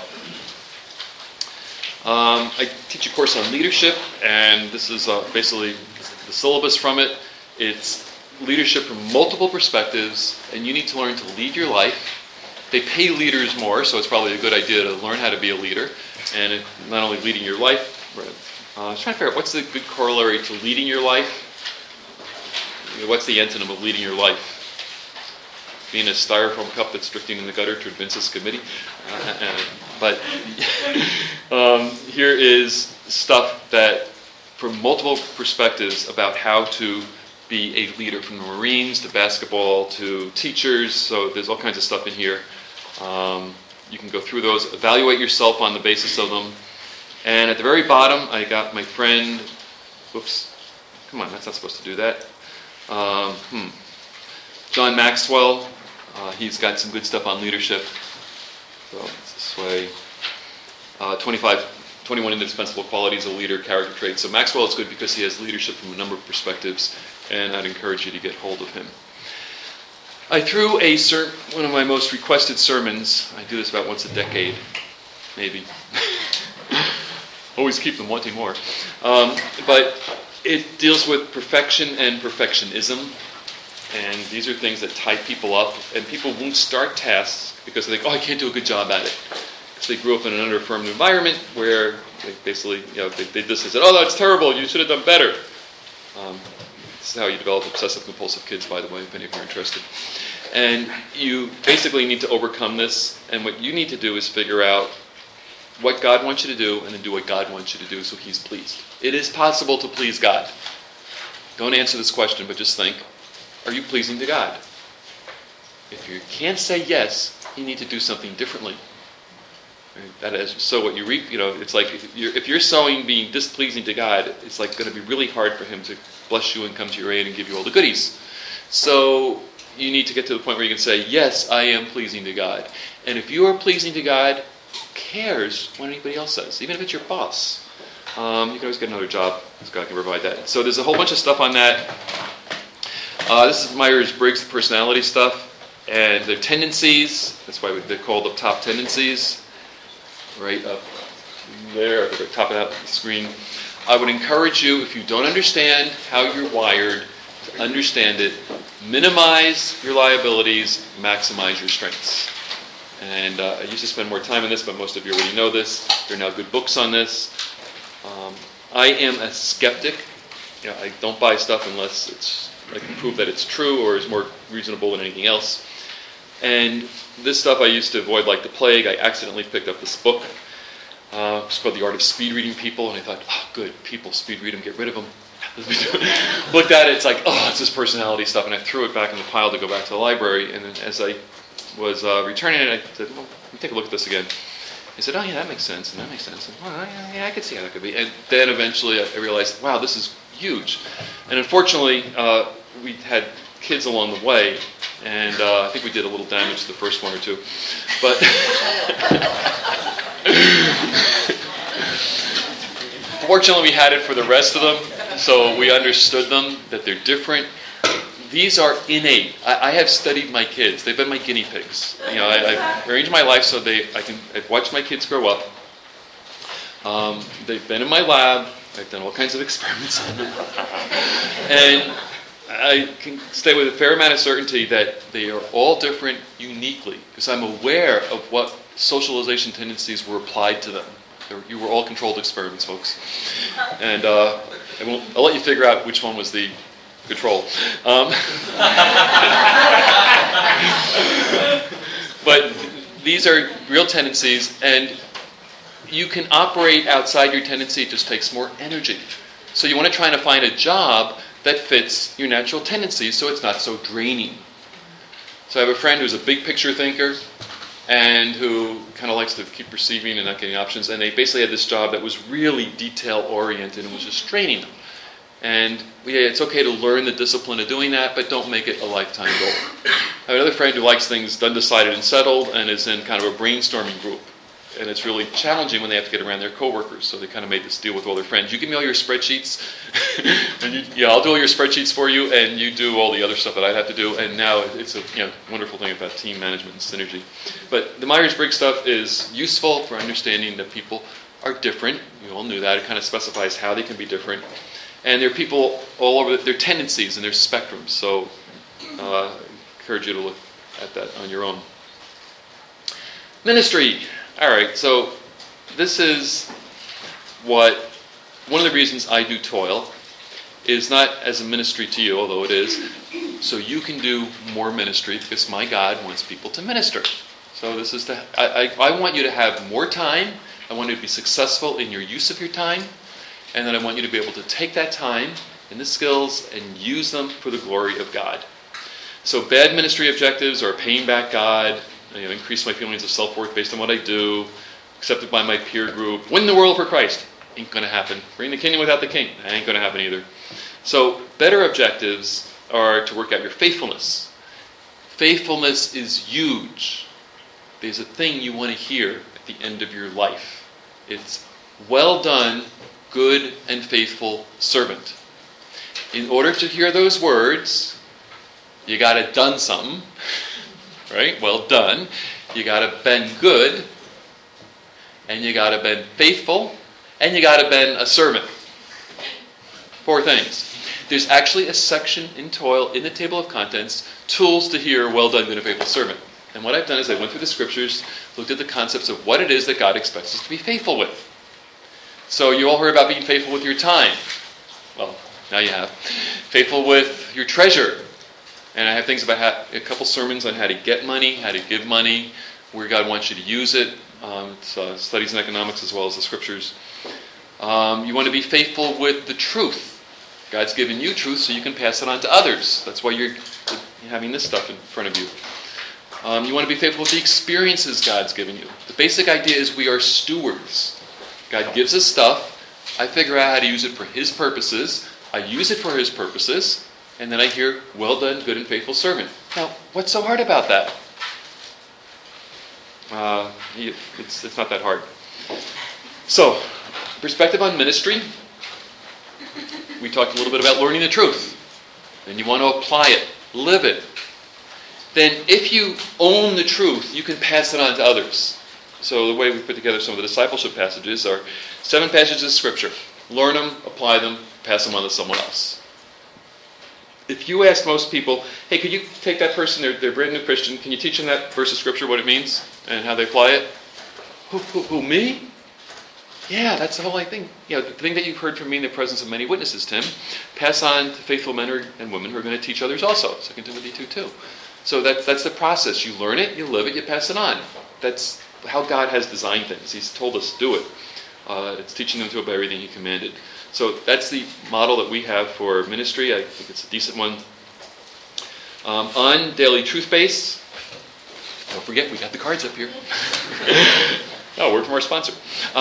I teach a course on leadership, and this is basically the syllabus from it. It's leadership from multiple perspectives, and you need to learn to lead your life. They pay leaders more, so it's probably a good idea to learn how to be a leader, and not only leading your life. I was trying to figure out what's the good corollary to leading your life. What's the antonym of leading your life? Being a styrofoam cup that's drifting in the gutter toward Vince's committee. But here is stuff that, from multiple perspectives, about how to be a leader, from the Marines to basketball to teachers. So there's all kinds of stuff in here. You can go through those, evaluate yourself on the basis of them. And at the very bottom, I got my friend, whoops, come on, that's not supposed to do that. John Maxwell, he's got some good stuff on leadership. So it's this way. 21 indispensable qualities of a leader, character traits. So Maxwell is good because he has leadership from a number of perspectives, and I'd encourage you to get hold of him. I threw one of my most requested sermons. I do this about once a decade, maybe. Always keep them wanting more. But it deals with perfection and perfectionism. And these are things that tie people up. And people won't start tasks because they think, I can't do a good job at it. Because they grew up in an under-affirmed environment where they basically, they just said, that's terrible, you should have done better. This is how you develop obsessive-compulsive kids, by the way, if any of you are interested. And you basically need to overcome this. And what you need to do is figure out what God wants you to do, and then do what God wants you to do so He's pleased. It is possible to please God. Don't answer this question, but just think, are you pleasing to God? If you can't say yes, you need to do something differently. That is, so what you reap, it's like if you're sowing being displeasing to God, it's like going to be really hard for Him to bless you and come to your aid and give you all the goodies. So you need to get to the point where you can say, yes, I am pleasing to God. And if you are pleasing to God, who cares what anybody else says, even if it's your boss? You can always get another job, because God can provide that. So there's a whole bunch of stuff on that. This is Myers-Briggs personality stuff, and their tendencies. That's why they're called the top tendencies. Right up there, at the top of the screen. I would encourage you, if you don't understand how you're wired, to understand it, minimize your liabilities, maximize your strengths. And I used to spend more time on this, but most of you already know this. There are now good books on this. I am a skeptic. I don't buy stuff unless I can prove that it's true or is more reasonable than anything else. And this stuff I used to avoid like the plague. I accidentally picked up this book. It's called The Art of Speed Reading People, and I thought, good, people, speed read them, get rid of them. Looked at it, it's like, it's this personality stuff, and I threw it back in the pile to go back to the library, and then as I was returning it, I said, let me take a look at this again. He said, yeah, that makes sense, and that makes sense. And, I could see how that could be. And then eventually I realized, wow, this is huge. And unfortunately, we had kids along the way, and I think we did a little damage to the first one or two. But fortunately, we had it for the rest of them, so we understood them, that they're different. These are innate. I have studied my kids. They've been my guinea pigs. I've arranged my life so I've watched my kids grow up. They've been in my lab. I've done all kinds of experiments on them. And I can say with a fair amount of certainty that they are all different uniquely, because I'm aware of what socialization tendencies were applied to them. You were all controlled experiments, folks. And I'll let you figure out which one was the control. But these are real tendencies, and you can operate outside your tendency. It just takes more energy. So you want to try to find a job that fits your natural tendencies so it's not so draining. So I have a friend who's a big picture thinker and who kind of likes to keep receiving and not getting options. And they basically had this job that was really detail-oriented and was just draining them. And it's okay to learn the discipline of doing that, but don't make it a lifetime goal. I have another friend who likes things done, decided, and settled, and is in kind of a brainstorming group. And it's really challenging when they have to get around their coworkers. So they kind of made this deal with all their friends. You give me all your spreadsheets, and I'll do all your spreadsheets for you, and you do all the other stuff that I'd have to do. And now it's a wonderful thing about team management and synergy. But the Myers-Briggs stuff is useful for understanding that people are different. You all knew that. It kind of specifies how they can be different. And there are people all over, their tendencies and their spectrums. So I encourage you to look at that on your own. Ministry. All right, so this is one of the reasons I do toil is not as a ministry to you, although it is, so you can do more ministry because my God wants people to minister. So this is I want you to have more time. I want you to be successful in your use of your time. And then I want you to be able to take that time and the skills and use them for the glory of God. So bad ministry objectives are paying back God, increase my feelings of self-worth based on what I do, accepted by my peer group, win the world for Christ. Ain't going to happen. Bring the kingdom without the king. That ain't going to happen either. So better objectives are to work out your faithfulness. Faithfulness is huge. There's a thing you want to hear at the end of your life. It's well done, good and faithful servant. In order to hear those words, you got to done something, right? Well done. You got to been good, and you got to been faithful, and you got to been a servant. 4 things. There's actually a section in Toil in the table of contents, tools to hear well done, good and faithful servant. And what I've done is I went through the scriptures, looked at the concepts of what it is that God expects us to be faithful with. So you all heard about being faithful with your time. Well, now you have. Faithful with your treasure. And I have things about a couple sermons on how to get money, how to give money, where God wants you to use it. It's studies in economics as well as the scriptures. You want to be faithful with the truth. God's given you truth so you can pass it on to others. That's why you're having this stuff in front of you. You want to be faithful with the experiences God's given you. The basic idea is we are stewards. God gives us stuff. I figure out how to use it for His purposes. I use it for His purposes. And then I hear, well done, good and faithful servant. Now, what's so hard about that? It's not that hard. So, perspective on ministry. We talked a little bit about learning the truth. And you want to apply it, live it. Then if you own the truth, you can pass it on to others. So the way we put together some of the discipleship passages are 7 passages of Scripture. Learn them, apply them, pass them on to someone else. If you ask most people, hey, could you take that person, they're a brand new Christian, can you teach them that verse of Scripture, what it means, and how they apply it? Who, me? Yeah, that's the whole thing. The thing that you've heard from me in the presence of many witnesses, Tim, pass on to faithful men and women who are going to teach others also. 2 Timothy 2:2. So that's the process. You learn it, you live it, you pass it on. That's how God has designed things. He's told us to do it. It's teaching them to obey everything He commanded. So that's the model that we have for ministry. I think it's a decent one. On Daily Truth Base, don't forget, we got the cards up here. Word from our sponsor.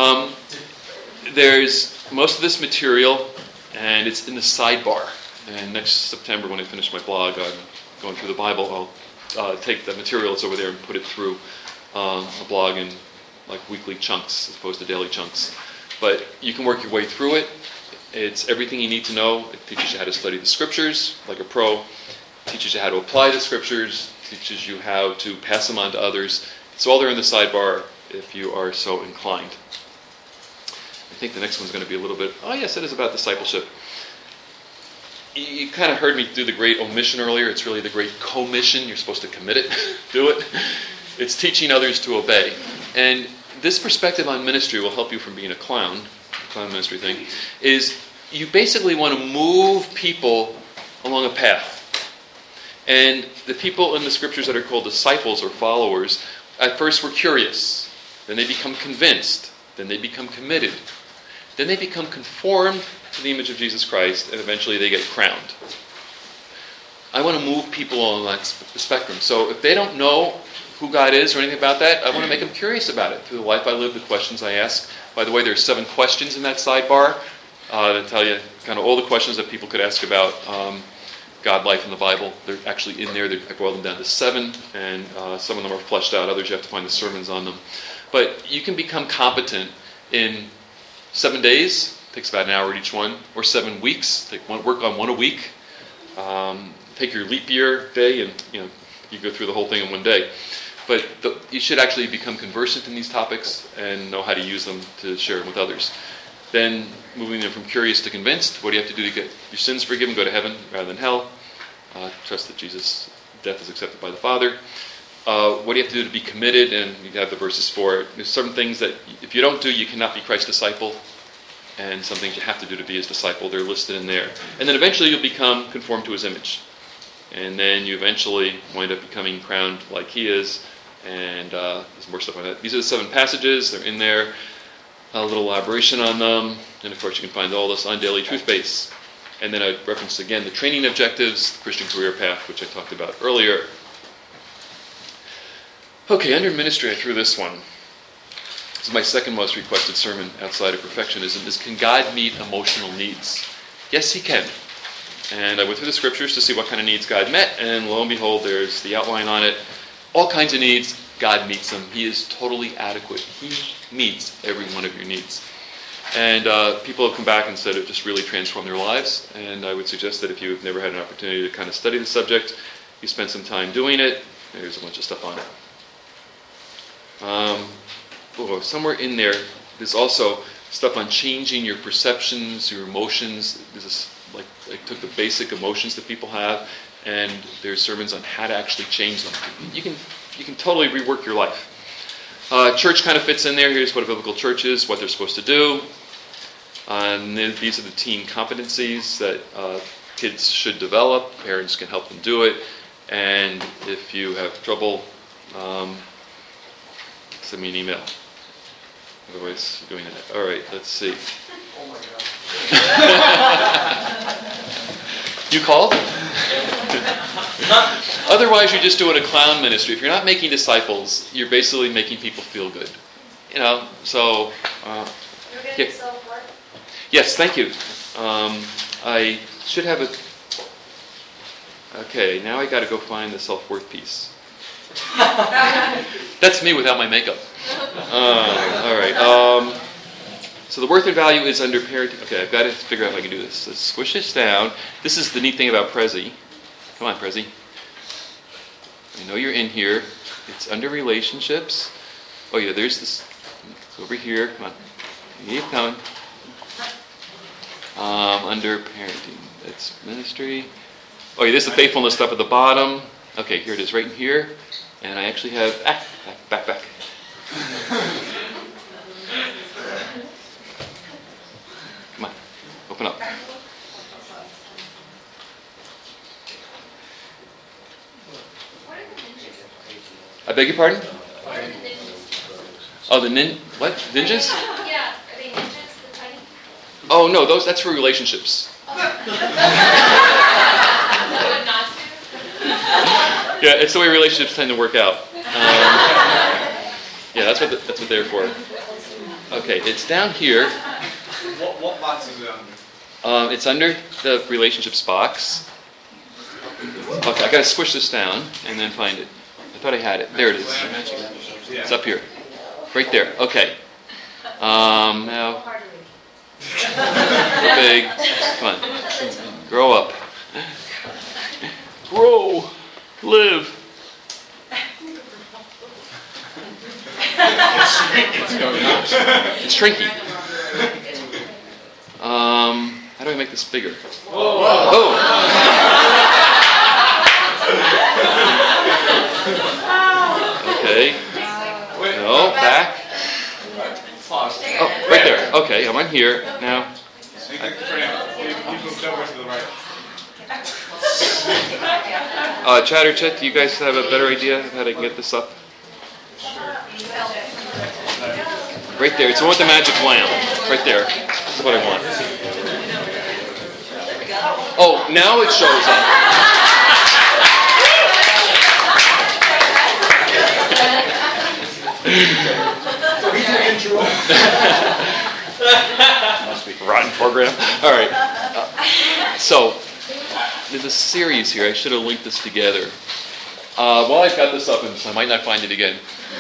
There's most of this material, and it's in the sidebar. And next September, when I finish my blog on going through the Bible, I'll take the material that's over there and put it through a blog in like weekly chunks as opposed to daily chunks. But you can work your way through it. It's everything you need to know. It teaches you how to study the scriptures like a pro. It teaches you how to apply the scriptures. It teaches you how to pass them on to others. It's all there in the sidebar if you are so inclined. think the next one's going to be a little bit, oh yes, it is about discipleship. You kind of heard me do the great omission earlier. It's really the great commission. You're supposed to commit it, do it. It's teaching others to obey. And this perspective on ministry will help you from being a clown ministry thing, is you basically want to move people along a path. And the people in the scriptures that are called disciples or followers, at first were curious. Then they become convinced. Then they become committed. Then they become conformed to the image of Jesus Christ, and eventually they get crowned. I want to move people along that spectrum. So if they don't know who God is or anything about that, I want to make them curious about it. Through the life I live, the questions I ask. By the way, there's 7 questions in that sidebar that tell you kind of all the questions that people could ask about God, life, in the Bible. They're actually in there. I boiled them down to 7, and some of them are fleshed out. Others you have to find the sermons on them. But you can become competent in 7 days. Takes about an hour each one, or 7 weeks. Work on one a week. Take your leap year day, and you go through the whole thing in one day. But you should actually become conversant in these topics and know how to use them to share them with others. Then moving them from curious to convinced. What do you have to do to get your sins forgiven? Go to heaven rather than hell. Trust that Jesus' death is accepted by the Father. What do you have to do to be committed? And you have the verses for it. There's some things that if you don't do, you cannot be Christ's disciple. And some things you have to do to be his disciple. They're listed in there. And then eventually you'll become conformed to his image. And then you eventually wind up becoming crowned like he is. And there's more stuff on that. These are the 7 passages. They're in there. A little elaboration on them. And of course you can find all this on Daily Truth Base. And then I referenced again the training objectives, the Christian career path, which I talked about earlier. Okay, under ministry I threw this one. This is my second most requested sermon outside of perfectionism, is can God meet emotional needs? Yes, he can. And I went through the scriptures to see what kind of needs God met, and lo and behold, there's the outline on it. All kinds of needs, God meets them. He is totally adequate. He meets every one of your needs. And people have come back and said it just really transformed their lives. And I would suggest that if you've never had an opportunity to kind of study the subject, you spend some time doing it. There's a bunch of stuff on it. Somewhere in there, there's also stuff on changing your perceptions, your emotions. I took the basic emotions that people have, and there's sermons on how to actually change them. You can totally rework your life. Church kind of fits in there. Here's what a biblical church is, what they're supposed to do. And these are the teen competencies that kids should develop. Parents can help them do it. And if you have trouble, send me an email. Otherwise, doing that. All right, let's see. Oh my God. You called? Otherwise, you're just doing a clown ministry. If you're not making disciples, you're basically making people feel good. So... You're getting self-work? Yes, thank you. I should have a... Okay, now I got to go find the self-worth piece. That's me without my makeup. All right. So the worth and value is under parenting. Okay, I've got to figure out if I can do this. Let's squish this down. This is the neat thing about Prezi. Come on, Prezi. I know you're in here. It's under relationships. Oh yeah, there's this. It's over here. Come on. Keep coming. Under parenting. It's ministry. Oh yeah, this is the faithfulness stuff at the bottom. Okay, here it is right in here. And I actually have... Back. Come on, open up. I beg your pardon? What are the ninjas? Oh, what? Ninjas? Yeah, are they ninjas, the tiny? Oh, no, that's for relationships. Yeah, it's the way relationships tend to work out. Yeah, that's what they're for. Okay, it's down here. What box is it under? It's under the relationships box. Okay, I gotta squish this down and then find it. I thought I had it. There it is. It's up here. Right there. Okay. Now, big. Come on. Grow up. Grow. Live. It's shrinking. make this bigger? Oh! Okay. No, back. Oh, right there. Okay, I'm on here. Now. You moved over to the right. Chatterchat, do you guys have a better idea of how to get this up? Right there. It's the one with the magic lamp. Right there. That's what I want. Oh, now it shows up. Must be a rotten program. All right. So, there's a series here. I should have linked this together. Well, I've got this up, and I might not find it again.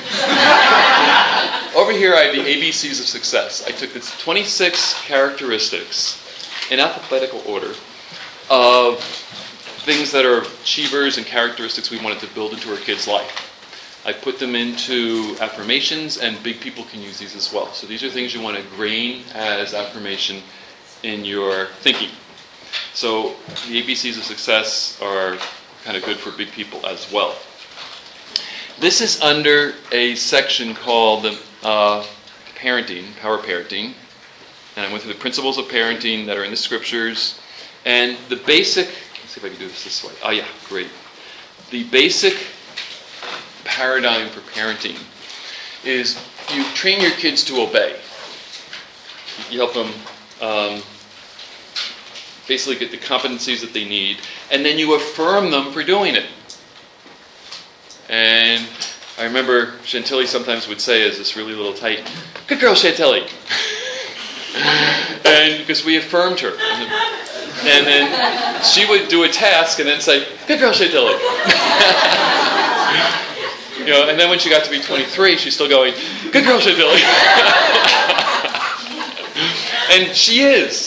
Over here, I have the ABCs of success. I took this 26 characteristics in alphabetical order of things that are achievers and characteristics we wanted to build into our kids' life. I put them into affirmations, and big people can use these as well. So these are things you want to grain as affirmation in your thinking. So the ABCs of success are kind of good for big people as well. This is under a section called parenting, power parenting. And I went through the principles of parenting that are in the scriptures. And the basic, let's see if I can do this way. Oh yeah, great. The basic paradigm for parenting is you train your kids to obey. You help them basically get the competencies that they need, and then you affirm them for doing it. And I remember Chantilly sometimes would say, as this really little tight, "Good girl, Chantilly." And because we affirmed her. And then she would do a task and then say, "Good girl, Chantilly." And then when she got to be 23, she's still going, "Good girl, Chantilly." And she is.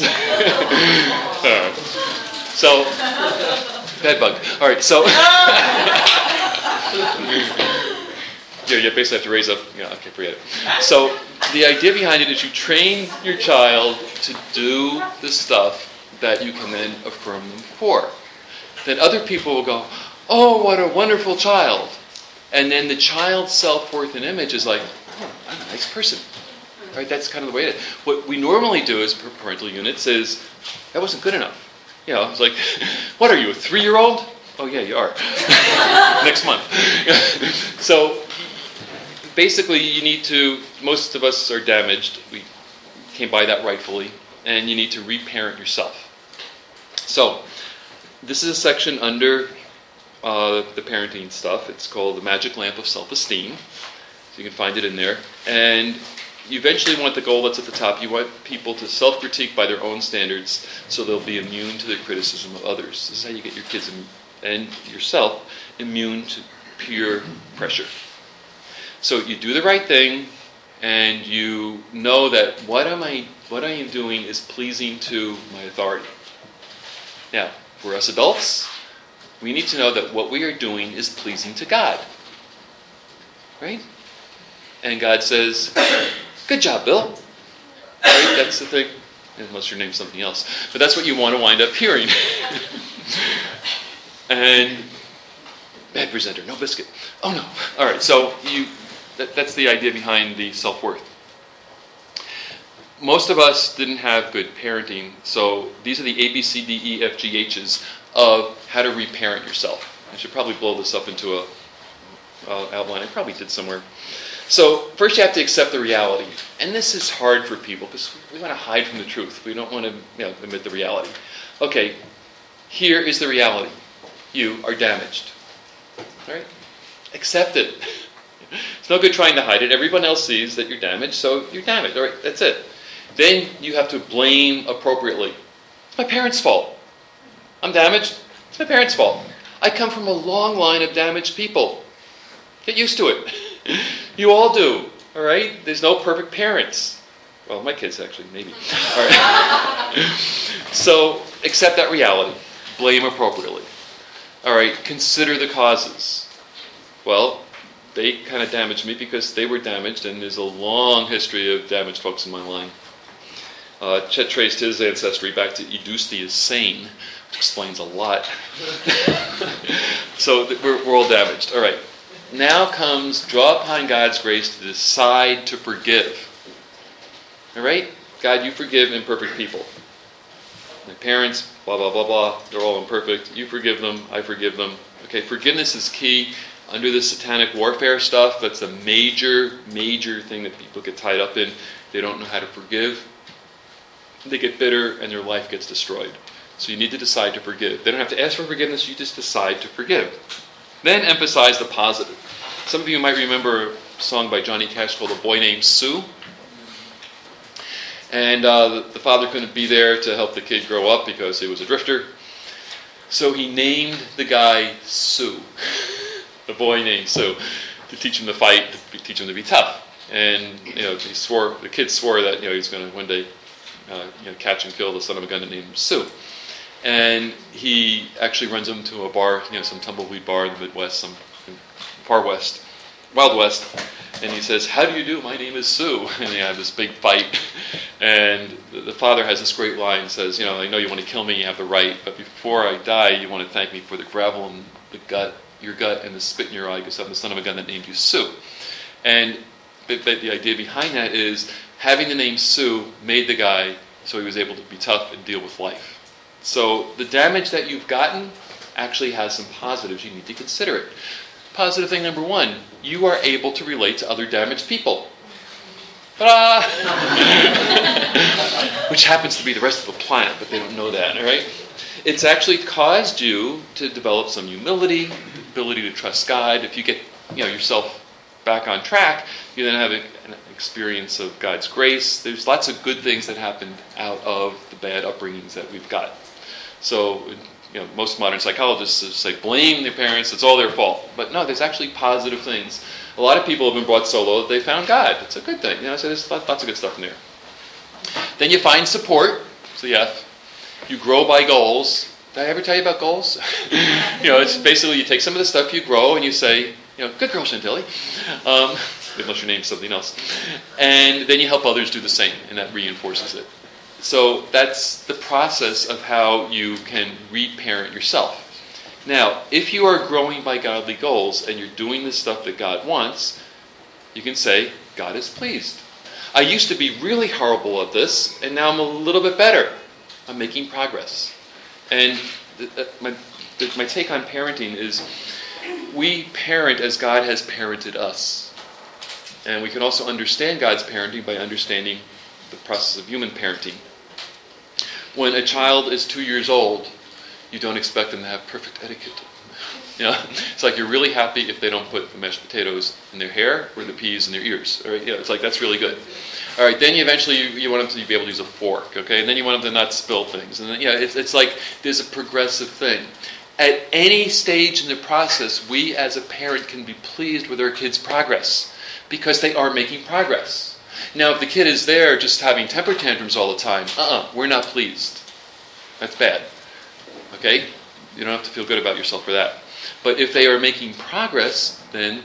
So, bad bug. All right, so. You basically have to raise up. Okay, forget it. So, the idea behind it is you train your child to do the stuff that you can then affirm them for. Then other people will go, "Oh, what a wonderful child." And then the child's self-worth and image is like, "Oh, I'm a nice person." Right? That's kind of the way it is. What we normally do as parental units is, "That wasn't good enough." It's like, "What are you, a 3-year-old? "Oh yeah, you are." Next month. So basically you need to, most of us are damaged. We can't buy that rightfully. And you need to reparent yourself. So this is a section under the parenting stuff. It's called the Magic Lamp of Self-Esteem. So you can find it in there. And you eventually want the goal that's at the top. You want people to self-critique by their own standards so they'll be immune to the criticism of others. This is how you get your kids and yourself immune to peer pressure. So you do the right thing and you know that what I am doing is pleasing to my authority. Now, for us adults, we need to know that what we are doing is pleasing to God. Right? And God says, "Good job, Bill." Right? That's the thing. Unless your name's something else. But that's what you want to wind up hearing. And bad presenter, no biscuit. Oh no. All right, so that's the idea behind the self-worth. Most of us didn't have good parenting, so these are the A, B, C, D, E, F, G, H's of how to reparent yourself. I should probably blow this up into a outline. I probably did somewhere. So first you have to accept the reality. And this is hard for people because we want to hide from the truth. We don't want to admit the reality. Okay, here is the reality. You are damaged. All right? Accept it. It's no good trying to hide it. Everyone else sees that you're damaged, so you're damaged. All right, that's it. Then you have to blame appropriately. It's my parents' fault. I'm damaged. It's my parents' fault. I come from a long line of damaged people. Get used to it. You all do. All right? There's no perfect parents. Well, my kids actually, maybe. All right. So accept that reality. Blame appropriately. All right. Consider the causes. Well, they kind of damaged me because they were damaged, and there's a long history of damaged folks in my line. Chet traced his ancestry back to Idusti as sane, which explains a lot. So we're all damaged. All right. Now comes draw upon God's grace to decide to forgive. All right? God, you forgive imperfect people. My parents, blah, blah, blah, blah, they're all imperfect. You forgive them, I forgive them. Okay, forgiveness is key. Under this satanic warfare stuff, that's a major, major thing that people get tied up in. They don't know how to forgive. They get bitter and their life gets destroyed. So you need to decide to forgive. They don't have to ask for forgiveness, you just decide to forgive. Then emphasize the positive. Some of you might remember a song by Johnny Cash called A Boy Named Sue. And the father couldn't be there to help the kid grow up because he was a drifter. So he named the guy Sue, the boy named Sue, to teach him to fight, to teach him to be tough. And the kid swore that he's going to one day catch and kill the son of a gun named Sue. And he actually runs him to a bar, some tumbleweed bar in the Midwest, some far west, Wild West. And he says, "How do you do? My name is Sue." And they have this big fight. And the father has this great line, says, "I know you want to kill me, you have the right, but before I die, you want to thank me for the gravel in your gut and the spit in your eye, because I'm the son of a gun that named you Sue." And the idea behind that is having the name Sue made the guy so he was able to be tough and deal with life. So the damage that you've gotten actually has some positives. You need to consider it. Positive thing number one, you are able to relate to other damaged people. Ta-da! Which happens to be the rest of the planet, but they don't know that, all right? It's actually caused you to develop some humility, the ability to trust God. If you get yourself back on track, you then have an experience of God's grace. There's lots of good things that happen out of the bad upbringings that we've got. So, most modern psychologists say blame their parents, it's all their fault. But no, there's actually positive things. A lot of people have been brought solo that they found God. It's a good thing. So there's lots of good stuff in there. Then you find support. It's the F. You grow by goals. Did I ever tell you about goals? It's basically you take some of the stuff you grow and you say, good girl, Chantilly. Unless your name's something else. And then you help others do the same, and that reinforces it. So that's the process of how you can reparent yourself. Now, if you are growing by godly goals and you're doing the stuff that God wants, you can say, God is pleased. I used to be really horrible at this, and now I'm a little bit better. I'm making progress. And my take on parenting is we parent as God has parented us. And we can also understand God's parenting by understanding the process of human parenting. When a child is 2 years old, you don't expect them to have perfect etiquette. It's like you're really happy if they don't put the mashed potatoes in their hair or the peas in their ears. All right? It's like that's really good. All right, then eventually you want them to be able to use a fork, okay? And then you want them to not spill things. And then, it's like there's a progressive thing. At any stage in the process, we as a parent can be pleased with our kids' progress because they are making progress. Now, if the kid is there just having temper tantrums all the time, we're not pleased. That's bad. Okay? You don't have to feel good about yourself for that. But if they are making progress, then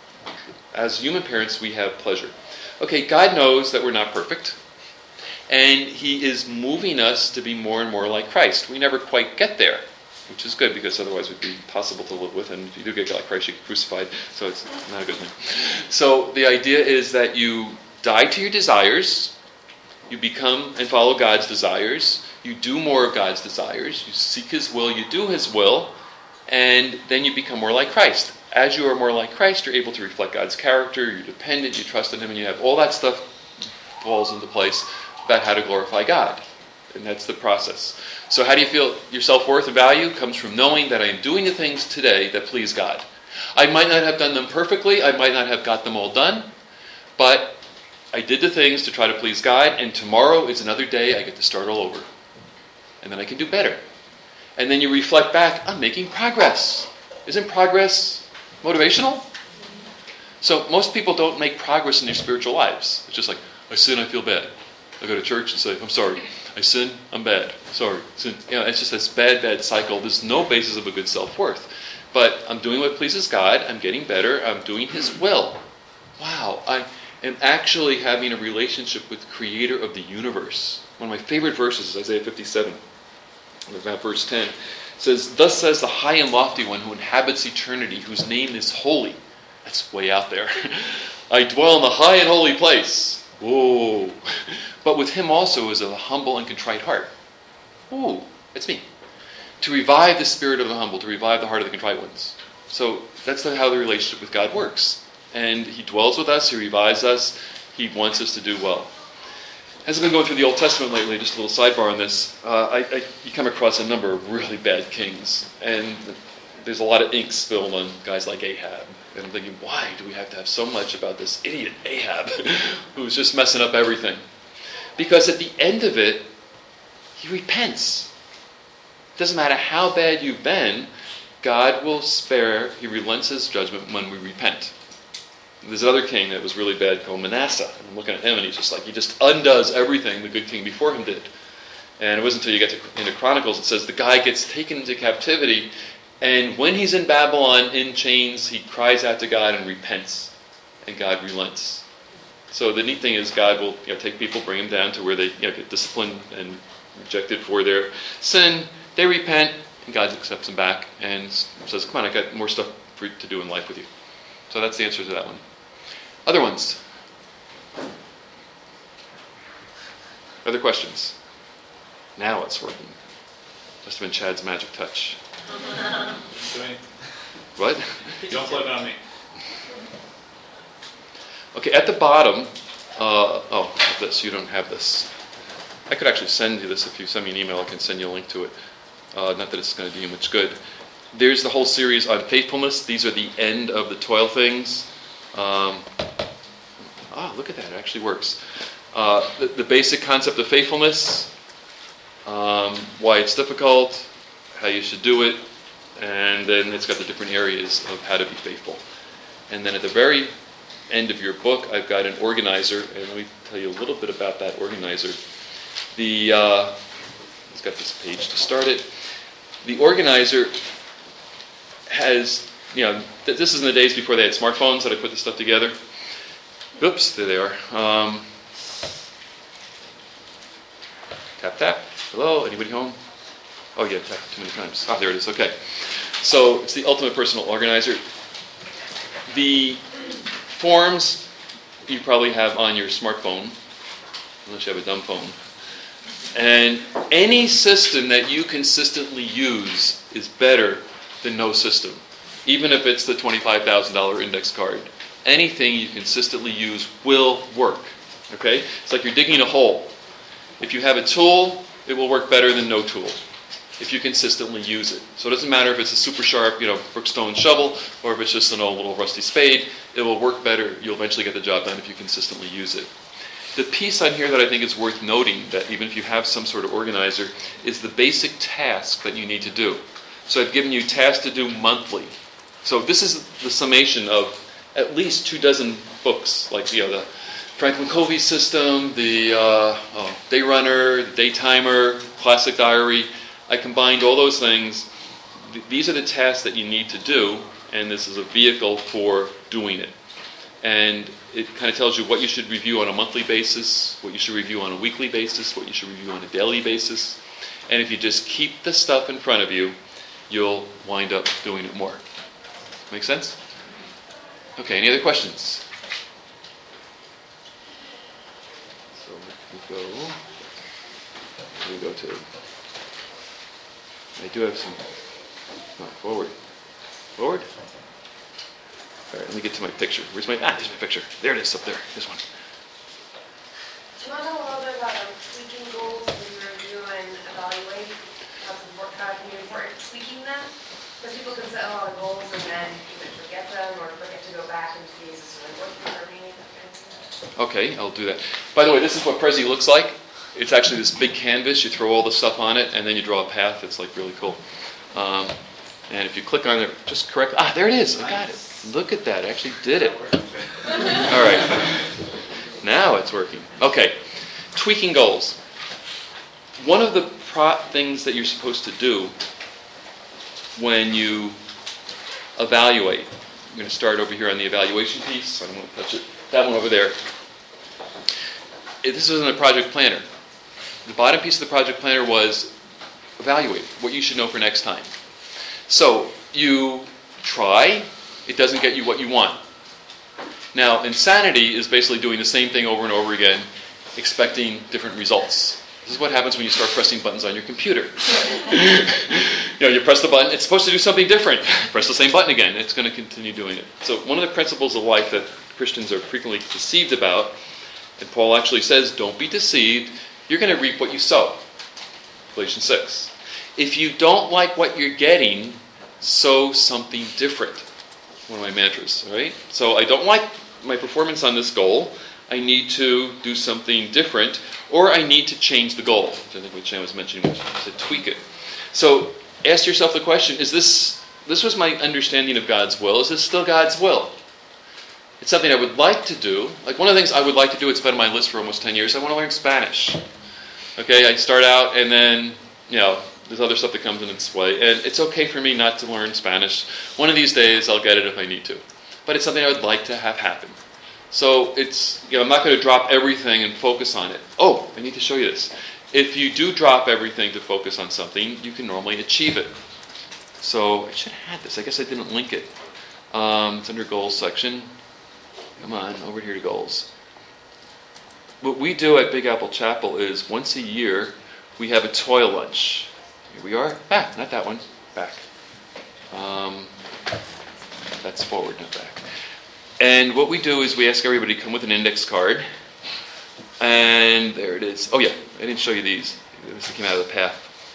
as human parents, we have pleasure. Okay, God knows that we're not perfect. And He is moving us to be more and more like Christ. We never quite get there, which is good because otherwise it would be impossible to live with. And if you do get like Christ, you get crucified. So it's not a good thing. So the idea is that you die to your desires, you become and follow God's desires, you do more of God's desires, you seek His will, you do His will, and then you become more like Christ. As you are more like Christ, you're able to reflect God's character, you're dependent, you trust in Him, and you have all that stuff falls into place about how to glorify God. And that's the process. So how do you feel your self-worth and value? Comes from knowing that I am doing the things today that please God. I might not have done them perfectly, I might not have got them all done, but I did the things to try to please God, and tomorrow is another day I get to start all over. And then I can do better. And then you reflect back, I'm making progress. Isn't progress motivational? So most people don't make progress in their spiritual lives. It's just like, I sin, I feel bad. I go to church and say, I'm sorry. I sin, I'm bad. Sorry. Sin. It's just this bad cycle. There's no basis of a good self-worth. But I'm doing what pleases God. I'm getting better. I'm doing His will. Wow. I am actually having a relationship with the Creator of the universe. One of my favorite verses is Isaiah 57, about verse 10. It says, "Thus says the high and lofty one who inhabits eternity, whose name is holy." That's way out there. "I dwell in the high and holy place." Whoa. "But with him also is a humble and contrite heart." Ooh, it's me. To revive the spirit of the humble, to revive the heart of the contrite ones. So that's how the relationship with God works. And He dwells with us, He revives us, He wants us to do well. As I've been going through the Old Testament lately, just a little sidebar on this, you come across a number of really bad kings. And there's a lot of ink spilled on guys like Ahab. And I'm thinking, why do we have to have so much about this idiot Ahab who's just messing up everything? Because at the end of it, he repents. It doesn't matter how bad you've been, God will spare, He relents His judgment when we repent. There's another king that was really bad called Manasseh. I'm looking at him and he just undoes everything the good king before him did. And it wasn't until you get into Chronicles, it says the guy gets taken into captivity, and when he's in Babylon in chains, he cries out to God and repents, and God relents. So the neat thing is God will take people, bring them down to where they get disciplined and rejected for their sin. They repent, and God accepts them back and says, "Come on, I got more stuff for you to do in life with you." So that's the answer to that one. Other ones? Other questions? Now it's working. Must have been Chad's magic touch. What? Don't blame it on me. Okay, at the bottom, this, you don't have this. I could actually send you this. If you send me an email, I can send you a link to it. Not that it's going to do you much good. There's the whole series on faithfulness. These are the end of the 12 things. Look at that. It actually works. The basic concept of faithfulness, why it's difficult, how you should do it, and then it's got the different areas of how to be faithful. And then at the very end of your book, I've got an organizer, and let me tell you a little bit about that organizer. It's got this page to start it. The organizer has, this is in the days before they had smartphones that I put this stuff together. Oops, there they are. Tap, tap. Hello, anybody home? Oh, yeah, tap too many times. There it is. Okay. So it's the ultimate personal organizer. The forms you probably have on your smartphone, unless you have a dumb phone. And any system that you consistently use is better than no system. Even if it's the $25,000 index card. Anything you consistently use will work. Okay? It's like you're digging a hole. If you have a tool, it will work better than no tool if you consistently use it. So it doesn't matter if it's a super sharp, Brookstone shovel, or if it's just an old little rusty spade. It will work better. You'll eventually get the job done if you consistently use it. The piece on here that I think is worth noting, that even if you have some sort of organizer, is the basic task that you need to do. So I've given you tasks to do monthly. So this is the summation of at least 24 books, like the Franklin Covey system, the Day Runner, the Day Timer, Classic Diary. I combined all those things. These are the tasks that you need to do, and this is a vehicle for doing it. And it kind of tells you what you should review on a monthly basis, what you should review on a weekly basis, what you should review on a daily basis. And if you just keep the stuff in front of you, you'll wind up doing it more. Make sense? Okay, any other questions? So we go to, I do have some, forward. Forward? All right, let me get to my picture. There's my picture. There it is, up there. This one. Do you want to know a little bit about tweaking goals when you review and evaluate? How can you important tweaking them? Because people can set a lot of goals and then either forget them or forget to go back and see is this really working for me? Okay, I'll do that. By the way, this is what Prezi looks like. It's actually this big canvas. You throw all the stuff on it, and then you draw a path. It's like really cool. And if you click on it, just correct. There it is. I got it. Look at that. I actually did it. All right. Now it's working. Okay. Tweaking goals. One of the things that you're supposed to do when you evaluate, I'm going to start over here on the evaluation piece. I don't want to touch it. That one over there. This is in the project planner. the bottom piece of the project planner was evaluate what you should know for next time. So you try, it doesn't get you what you want. Now, insanity is basically doing the same thing over and over again, expecting different results. This is what happens when you start pressing buttons on your computer. You press the button, it's supposed to do something different. Press the same button again, it's going to continue doing it. So one of the principles of life that Christians are frequently deceived about, and Paul actually says, don't be deceived, you're going to reap what you sow. Galatians 6. If you don't like what you're getting, sow something different. One of my mantras, right? So I don't like my performance on this goal. I need to do something different, or I need to change the goal, which I think what Chan was mentioning, was to tweak it. So ask yourself the question, is this was my understanding of God's will, is this still God's will? It's something I would like to do. Like one of the things I would like to do, it's been on my list for almost 10 years, I want to learn Spanish. Okay, I start out and then, there's other stuff that comes in its way, and it's okay for me not to learn Spanish. One of these days I'll get it if I need to. But it's something I would like to have happen. So it's, I'm not going to drop everything and focus on it. Oh, I need to show you this. If you do drop everything to focus on something, you can normally achieve it. So I should have had this. I guess I didn't link it. It's under goals section. Come on, over here to goals. What we do at Big Apple Chapel is once a year we have a toil lunch. Here we are. Not that one. Back. That's forward, not back. And what we do is we ask everybody to come with an index card. And there it is. Oh yeah, I didn't show you these. This came out of the path.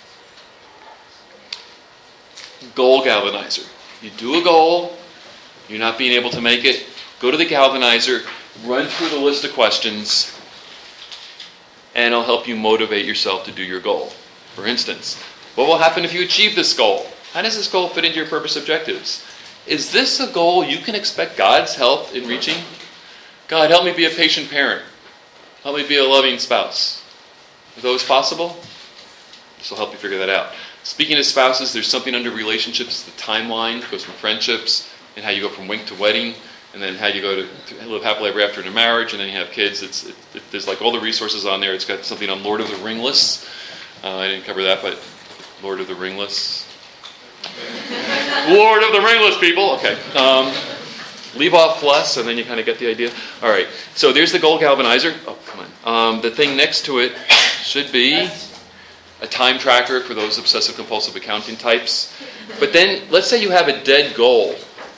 Goal galvanizer. You do a goal, you're not being able to make it, go to the galvanizer, run through the list of questions, and it'll help you motivate yourself to do your goal. For instance, what will happen if you achieve this goal? How does this goal fit into your purpose objectives? Is this a goal you can expect God's help in reaching? God, help me be a patient parent. Help me be a loving spouse. Are those possible? This will help you figure that out. Speaking of spouses, there's something under relationships, the timeline. It goes from friendships, and how you go from wink to wedding, and then how you go to live happily ever after in a marriage, and then you have kids. There's like all the resources on there. It's got something on Lord of the Ringless. I didn't cover that, but Lord of the Ringless. Lord of the Ringless, people. Okay. Leave off less, and then you kind of get the idea. All right. So there's the goal galvanizer. Oh, come on. The thing next to it should be a time tracker for those obsessive-compulsive accounting types. But then, let's say you have a dead goal.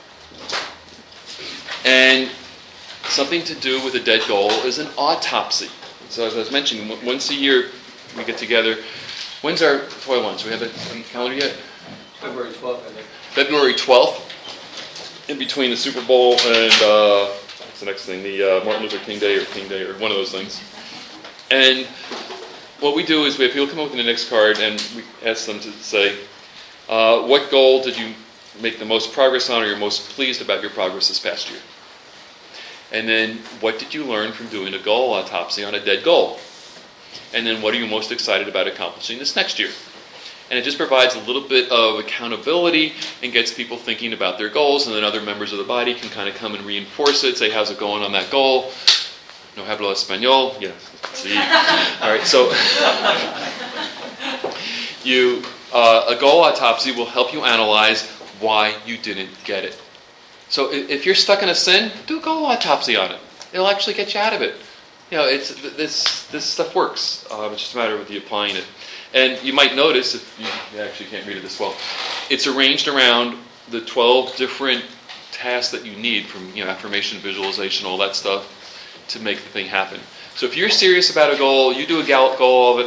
And something to do with a dead goal is an autopsy. So as I was mentioning, once a year we get together. When's our toil lunch? Do we have it on the calendar yet? February 12th, I think. February 12th, in between the Super Bowl and, what's the next thing? The Martin Luther King Day or one of those things. And what we do is we have people come up with an index card and we ask them to say, what goal did you make the most progress on, or you're most pleased about your progress this past year? And then what did you learn from doing a goal autopsy on a dead goal? And then what are you most excited about accomplishing this next year? And it just provides a little bit of accountability and gets people thinking about their goals, and then other members of the body can kind of come and reinforce it, say, how's it going on that goal? No hablo español? Yes. See. All right, so a goal autopsy will help you analyze why you didn't get it. So if you're stuck in a sin, do a goal autopsy on it. It'll actually get you out of it. This stuff works. It's just a matter of you applying it. And you might notice, if you actually can't read it this well, it's arranged around the 12 different tasks that you need, from affirmation, visualization, all that stuff, to make the thing happen. So if you're serious about a goal, you do a goal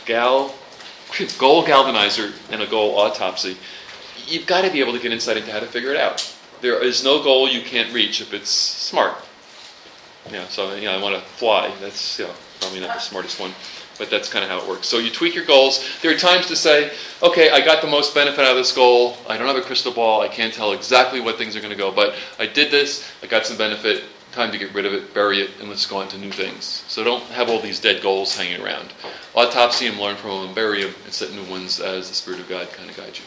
galvanizer and a goal autopsy. You've got to be able to get insight into how to figure it out. There is no goal you can't reach if it's smart. So I want to fly. That's probably not the smartest one, but that's kind of how it works. So you tweak your goals. There are times to say, okay, I got the most benefit out of this goal. I don't have a crystal ball. I can't tell exactly what things are going to go, but I did this. I got some benefit. Time to get rid of it, bury it, and let's go on to new things. So don't have all these dead goals hanging around. Autopsy them, learn from them, and bury them, and set new ones as the Spirit of God kind of guides you.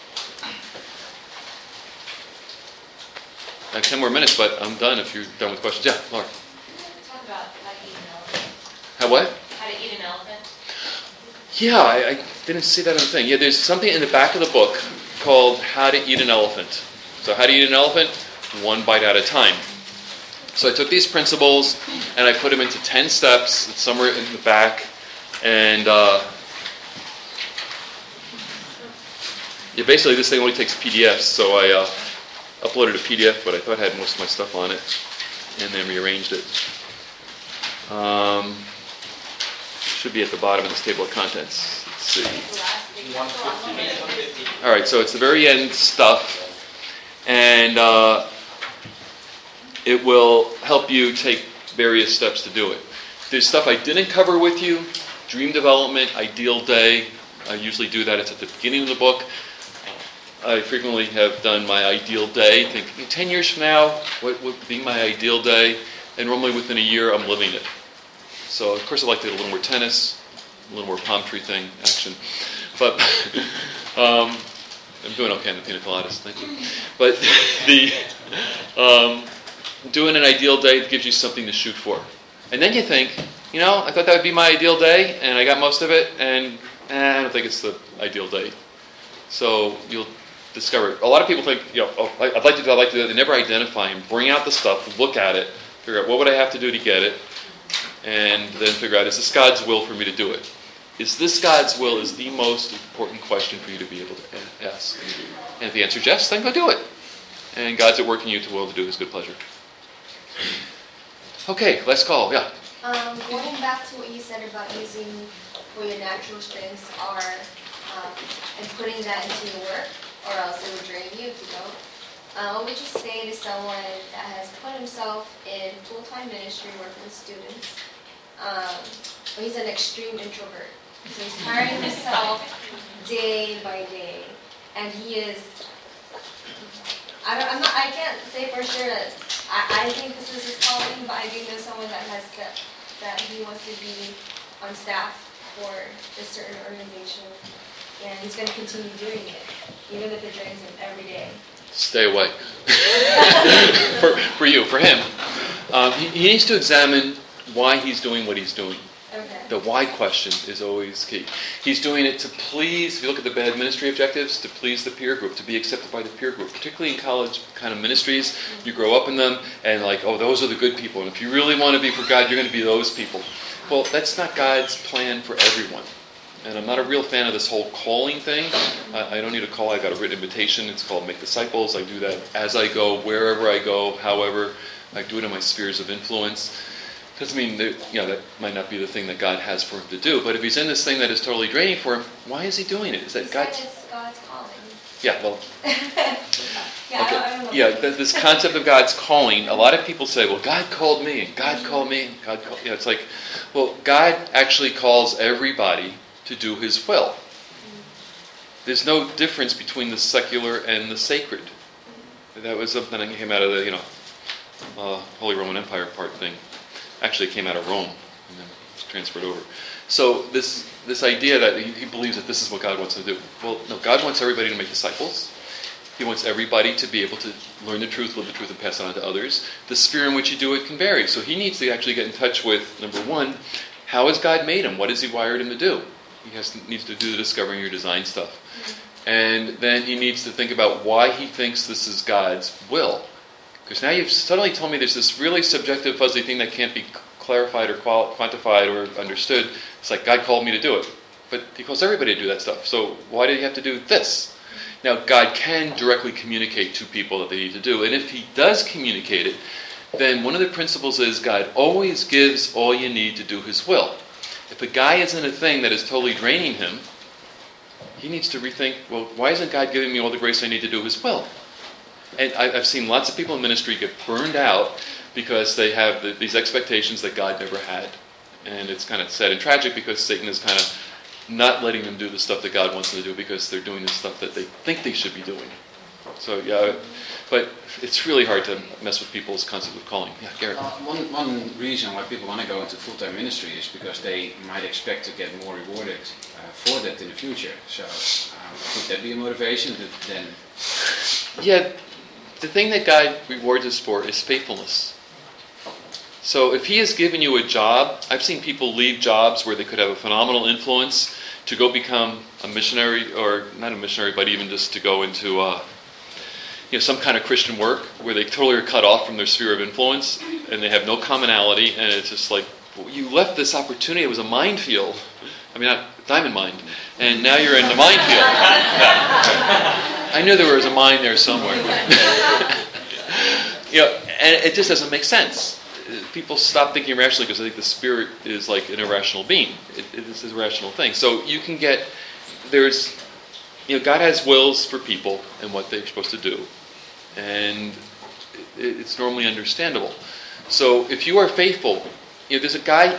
I have 10 more minutes, but I'm done if you're done with questions. Yeah, Laura. Talk about how to eat an elephant. How what? How to eat an elephant. Yeah, I didn't see that on the thing. Yeah, there's something in the back of the book called How to Eat an Elephant. So how to eat an elephant? One bite at a time. So I took these principles and I put them into 10 steps. It's somewhere in the back. And yeah, basically this thing only takes PDFs. So I uploaded a PDF, but I thought I had most of my stuff on it. And then rearranged it. Should be at the bottom of this table of contents. Let's see. 150. All right, so it's the very end stuff. And it will help you take various steps to do it. There's stuff I didn't cover with you. Dream development, ideal day. I usually do that. It's at the beginning of the book. I frequently have done my ideal day. Think 10 years from now, what would be my ideal day? And normally within a year, I'm living it. So, of course, I like to do a little more tennis, a little more palm tree thing action. But I'm doing okay on the pina coladas, thank you. But doing an ideal day gives you something to shoot for. And then you think, I thought that would be my ideal day, and I got most of it, and I don't think it's the ideal day. So you'll discover. A lot of people think, I'd like to do that. They never identify and bring out the stuff, look at it, figure out what would I have to do to get it, and then figure out, is this God's will for me to do it? Is this God's will is the most important question for you to be able to ask. And if the answer is yes, then go do it. And God's at work in you to will to do His good pleasure. Okay, last call. Yeah. Going back to what you said about using what your natural strengths are and putting that into your work, or else it will drain you if you don't. What would you say to someone that has put himself in full-time ministry working with students, but he's an extreme introvert? So he's tiring himself day by day, and he is. I can't say for sure that I think this is his calling, but I do know someone that has said that he wants to be on staff for a certain organization, and he's going to continue doing it, even if it drains him every day. Stay away. for him. He needs to examine why he's doing what he's doing. Okay. The why question is always key. He's doing it to please, if you look at the bad ministry objectives, to please the peer group, to be accepted by the peer group. Particularly in college kind of ministries, you grow up in them and those are the good people. And if you really want to be for God, you're going to be those people. Well, that's not God's plan for everyone. And I'm not a real fan of this whole calling thing. I don't need a call. I got a written invitation. It's called Make Disciples. I do that as I go, wherever I go, however. I do it in my spheres of influence. Doesn't mean that might not be the thing that God has for him to do. But if he's in this thing that is totally draining for him, why is he doing it? Is that God's? It's God's calling. Yeah, well. Yeah, Okay. I don't know. Yeah, this concept of God's calling. A lot of people say, "Well, God called me, and God called me, and God called." It's like, well, God actually calls everybody to do His will. There's no difference between the secular and the sacred. That was something that came out of the Holy Roman Empire part thing. Actually, it came out of Rome and then was transferred over. So this idea that he believes that this is what God wants to do. Well, no, God wants everybody to make disciples. He wants everybody to be able to learn the truth, live the truth, and pass it on to others. The sphere in which you do it can vary. So he needs to actually get in touch with, number one, how has God made him? What has he wired him to do? He needs to do the discovering your design stuff. And then he needs to think about why he thinks this is God's will. Because now you've suddenly told me there's this really subjective, fuzzy thing that can't be clarified or quantified or understood. It's like God called me to do it. But he calls everybody to do that stuff. So why did he have to do this? Now, God can directly communicate to people that they need to do. And if he does communicate it, then one of the principles is God always gives all you need to do his will. If a guy is in a thing that is totally draining him, he needs to rethink, well, why isn't God giving me all the grace I need to do his will? And I've seen lots of people in ministry get burned out because they have these expectations that God never had. And it's kind of sad and tragic because Satan is kind of not letting them do the stuff that God wants them to do because they're doing the stuff that they think they should be doing. So, yeah, but it's really hard to mess with people's concept of calling. Yeah, Garrett. One reason why people want to go into full-time ministry is because they might expect to get more rewarded for that in the future. So, could that be a motivation to then? Yeah, the thing that God rewards us for is faithfulness. So if he has given you a job, I've seen people leave jobs where they could have a phenomenal influence to go become a missionary, or not a missionary, but even just to go into some kind of Christian work where they totally are cut off from their sphere of influence and they have no commonality, and it's just like, well, you left this opportunity. It was a minefield. I mean, not diamond mine, and now you're in the minefield. I knew there was a mine there somewhere. And it just doesn't make sense. People stop thinking rationally because I think the spirit is like an irrational being. It is a rational thing. So you can get, God has wills for people and what they're supposed to do. And it's normally understandable. So if you are faithful, there's a guy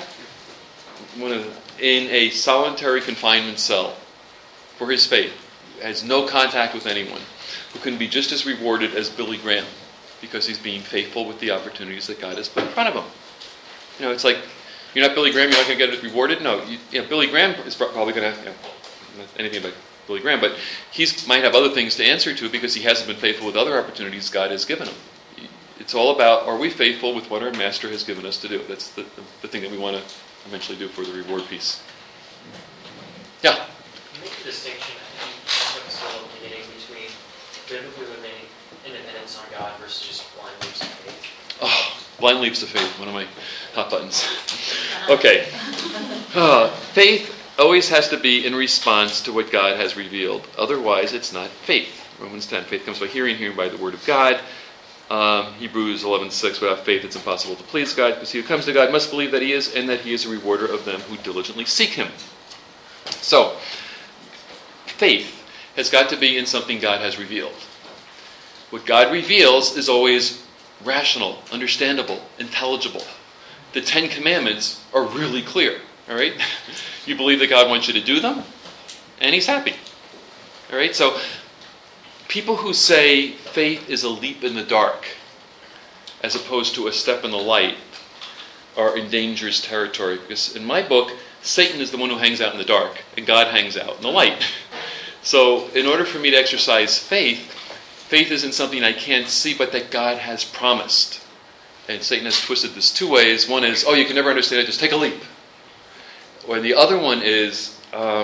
in a solitary confinement cell for his faith, has no contact with anyone, who can be just as rewarded as Billy Graham, because he's being faithful with the opportunities that God has put in front of him. It's like, you're not Billy Graham, you're not going to get rewarded. No, Billy Graham is probably going to, not anything about Billy Graham, but he might have other things to answer to because he hasn't been faithful with other opportunities God has given him. It's all about, are we faithful with what our Master has given us to do? That's the thing that we want to eventually do for the reward piece. Yeah? Make the distinction, I think, concepts of beginning between biblically living independence on God versus just blind leaps of faith. Oh, blind leaps of faith, one of my hot buttons. Okay. Faith always has to be in response to what God has revealed. Otherwise, it's not faith. Romans 10, faith comes by hearing, hearing by the word of God. Hebrews 11:6, without faith it's impossible to please God, because he who comes to God must believe that he is, and that he is a rewarder of them who diligently seek him. So, faith has got to be in something God has revealed. What God reveals is always rational, understandable, intelligible. The 10 Commandments are really clear, all right? You believe that God wants you to do them, and he's happy. All right, so people who say faith is a leap in the dark as opposed to a step in the light are in dangerous territory, because in my book, Satan is the one who hangs out in the dark, and God hangs out in the light. So in order for me to exercise faith, faith isn't something I can't see, but that God has promised. And Satan has twisted this 2 ways. One is, you can never understand it, just take a leap. Or the other one is,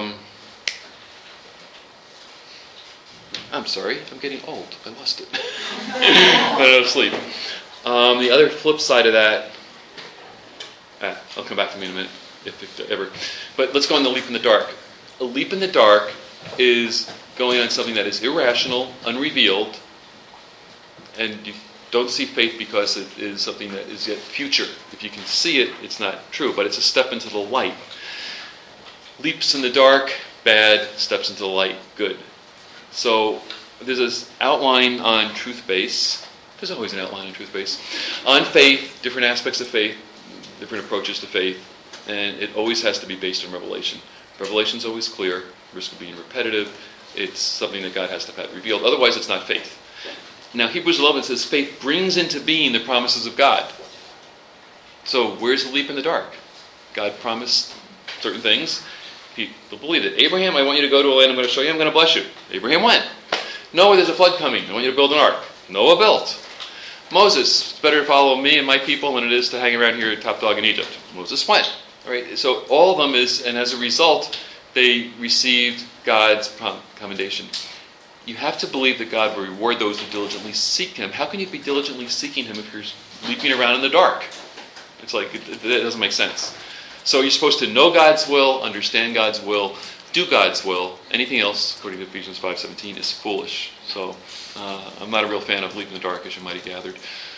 I'm sorry, I'm getting old. I lost it. I don't sleep. The other flip side of that, I'll come back to me in a minute, if ever. But let's go on the leap in the dark. A leap in the dark is going on something that is irrational, unrevealed, and you don't see faith because it is something that is yet future. If you can see it, it's not true, but it's a step into the light. Leaps in the dark, bad. Steps into the light, good. So there's this outline on Truth Base. There's always an outline on Truth Base. On faith, different aspects of faith, different approaches to faith, and it always has to be based on revelation. Revelation's always clear, risk of being repetitive. It's something that God has to have revealed. Otherwise, it's not faith. Now, Hebrews 11 says faith brings into being the promises of God. So where's the leap in the dark? God promised certain things. People believed it. Abraham, I want you to go to a land I'm going to show you. I'm going to bless you. Abraham went. Noah, there's a flood coming. I want you to build an ark. Noah built. Moses, it's better to follow me and my people than it is to hang around here top dog in Egypt. Moses went. All right. So all of them is, and as a result, they received God's commendation. You have to believe that God will reward those who diligently seek him. How can you be diligently seeking him if you're leaping around in the dark? It's like, it doesn't make sense. So you're supposed to know God's will, understand God's will, do God's will. Anything else, according to Ephesians 5:17, is foolish. So I'm not a real fan of leaping in the dark, as you might have gathered.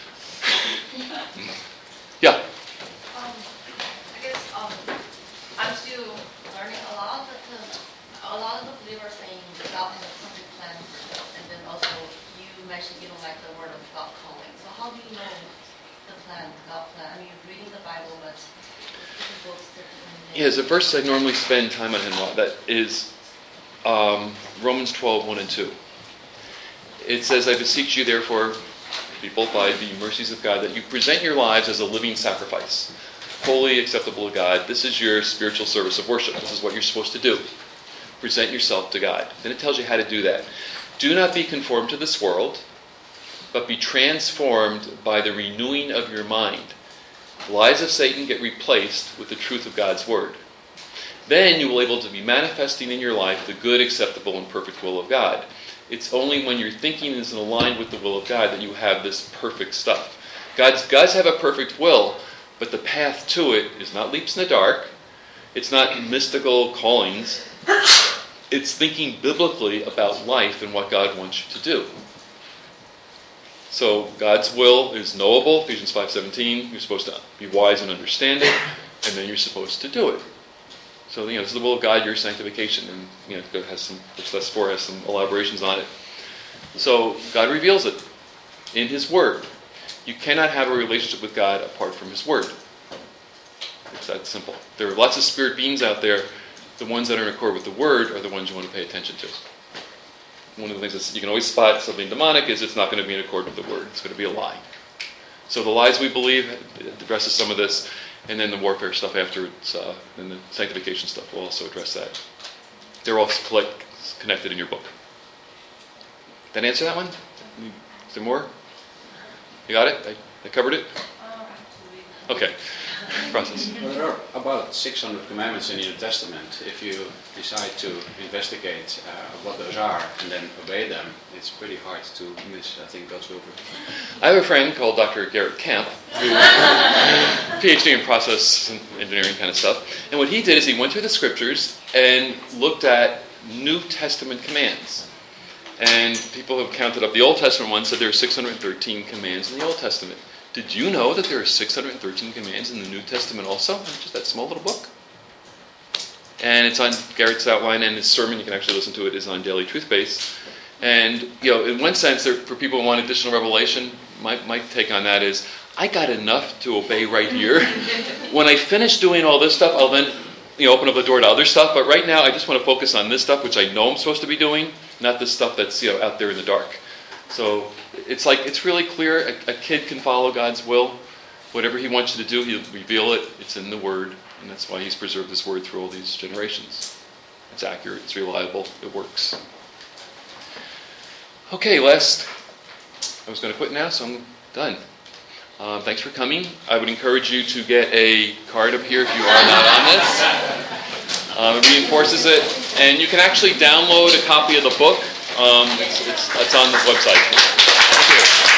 Yeah? I guess I'm still learning a lot of the believers saying God has a perfect plan for them, and then also you mentioned you don't like the word of God calling. So how do you know the plan, God plan? I mean, you're reading the Bible, but different books, different. Yeah, there's a verse I normally spend time on in law. That is Romans 12:1-2. It says, I beseech you, therefore, people, by the mercies of God, that you present your lives as a living sacrifice, holy, acceptable to God. This is your spiritual service of worship. This is what you're supposed to do. Present yourself to God. Then it tells you how to do that. Do not be conformed to this world, but be transformed by the renewing of your mind. The lies of Satan get replaced with the truth of God's word. then you will be able to be manifesting in your life the good, acceptable, and perfect will of God. It's only when your thinking is aligned with the will of God that you have this perfect stuff. God's have a perfect will, but the path to it is not leaps in the dark. It's not mystical callings. It's thinking biblically about life and what God wants you to do. So God's will is knowable, Ephesians 5:17. You're supposed to be wise and understand it, and then you're supposed to do it. So, this is the will of God, your sanctification. And, it has some, verse 4 has some elaborations on it. So, God reveals it in His Word. You cannot have a relationship with God apart from His Word. It's that simple. There are lots of spirit beings out there. The ones that are in accord with the Word are the ones you want to pay attention to. One of the things that you can always spot something demonic is it's not going to be in accord with the Word. It's going to be a lie. So the lies we believe addresses some of this. And then the warfare stuff afterwards, and the sanctification stuff will also address that. They're all connected in your book. Did that answer that one? Is there more? You got it? I covered it? Okay. Process. Well, there are about 600 commandments in the New Testament. If you decide to investigate what those are and then obey them, it's pretty hard to miss, I think, God's will. I have a friend called Dr. Garrett Camp, who PhD in process engineering kind of stuff. And what he did is he went through the scriptures and looked at New Testament commands. And people have counted up the Old Testament ones, said there are 613 commands in the Old Testament. Did you know that there are 613 commands in the New Testament also? Just that small little book. And it's on Garrett's outline, and his sermon, you can actually listen to it, is on Daily Truth Base. And, in one sense, for people who want additional revelation, my take on that is, I got enough to obey right here. When I finish doing all this stuff, I'll then open up the door to other stuff. But right now, I just want to focus on this stuff, which I know I'm supposed to be doing, not this stuff that's out there in the dark. So it's really clear. A kid can follow God's will. Whatever He wants you to do, He'll reveal it. It's in the Word, and that's why He's preserved His Word through all these generations. It's accurate. It's reliable. It works. Okay, I was going to quit now, so I'm done. Thanks for coming. I would encourage you to get a card up here if you are not on this. It reinforces it, and you can actually download a copy of the book. It's on the website. Thank you.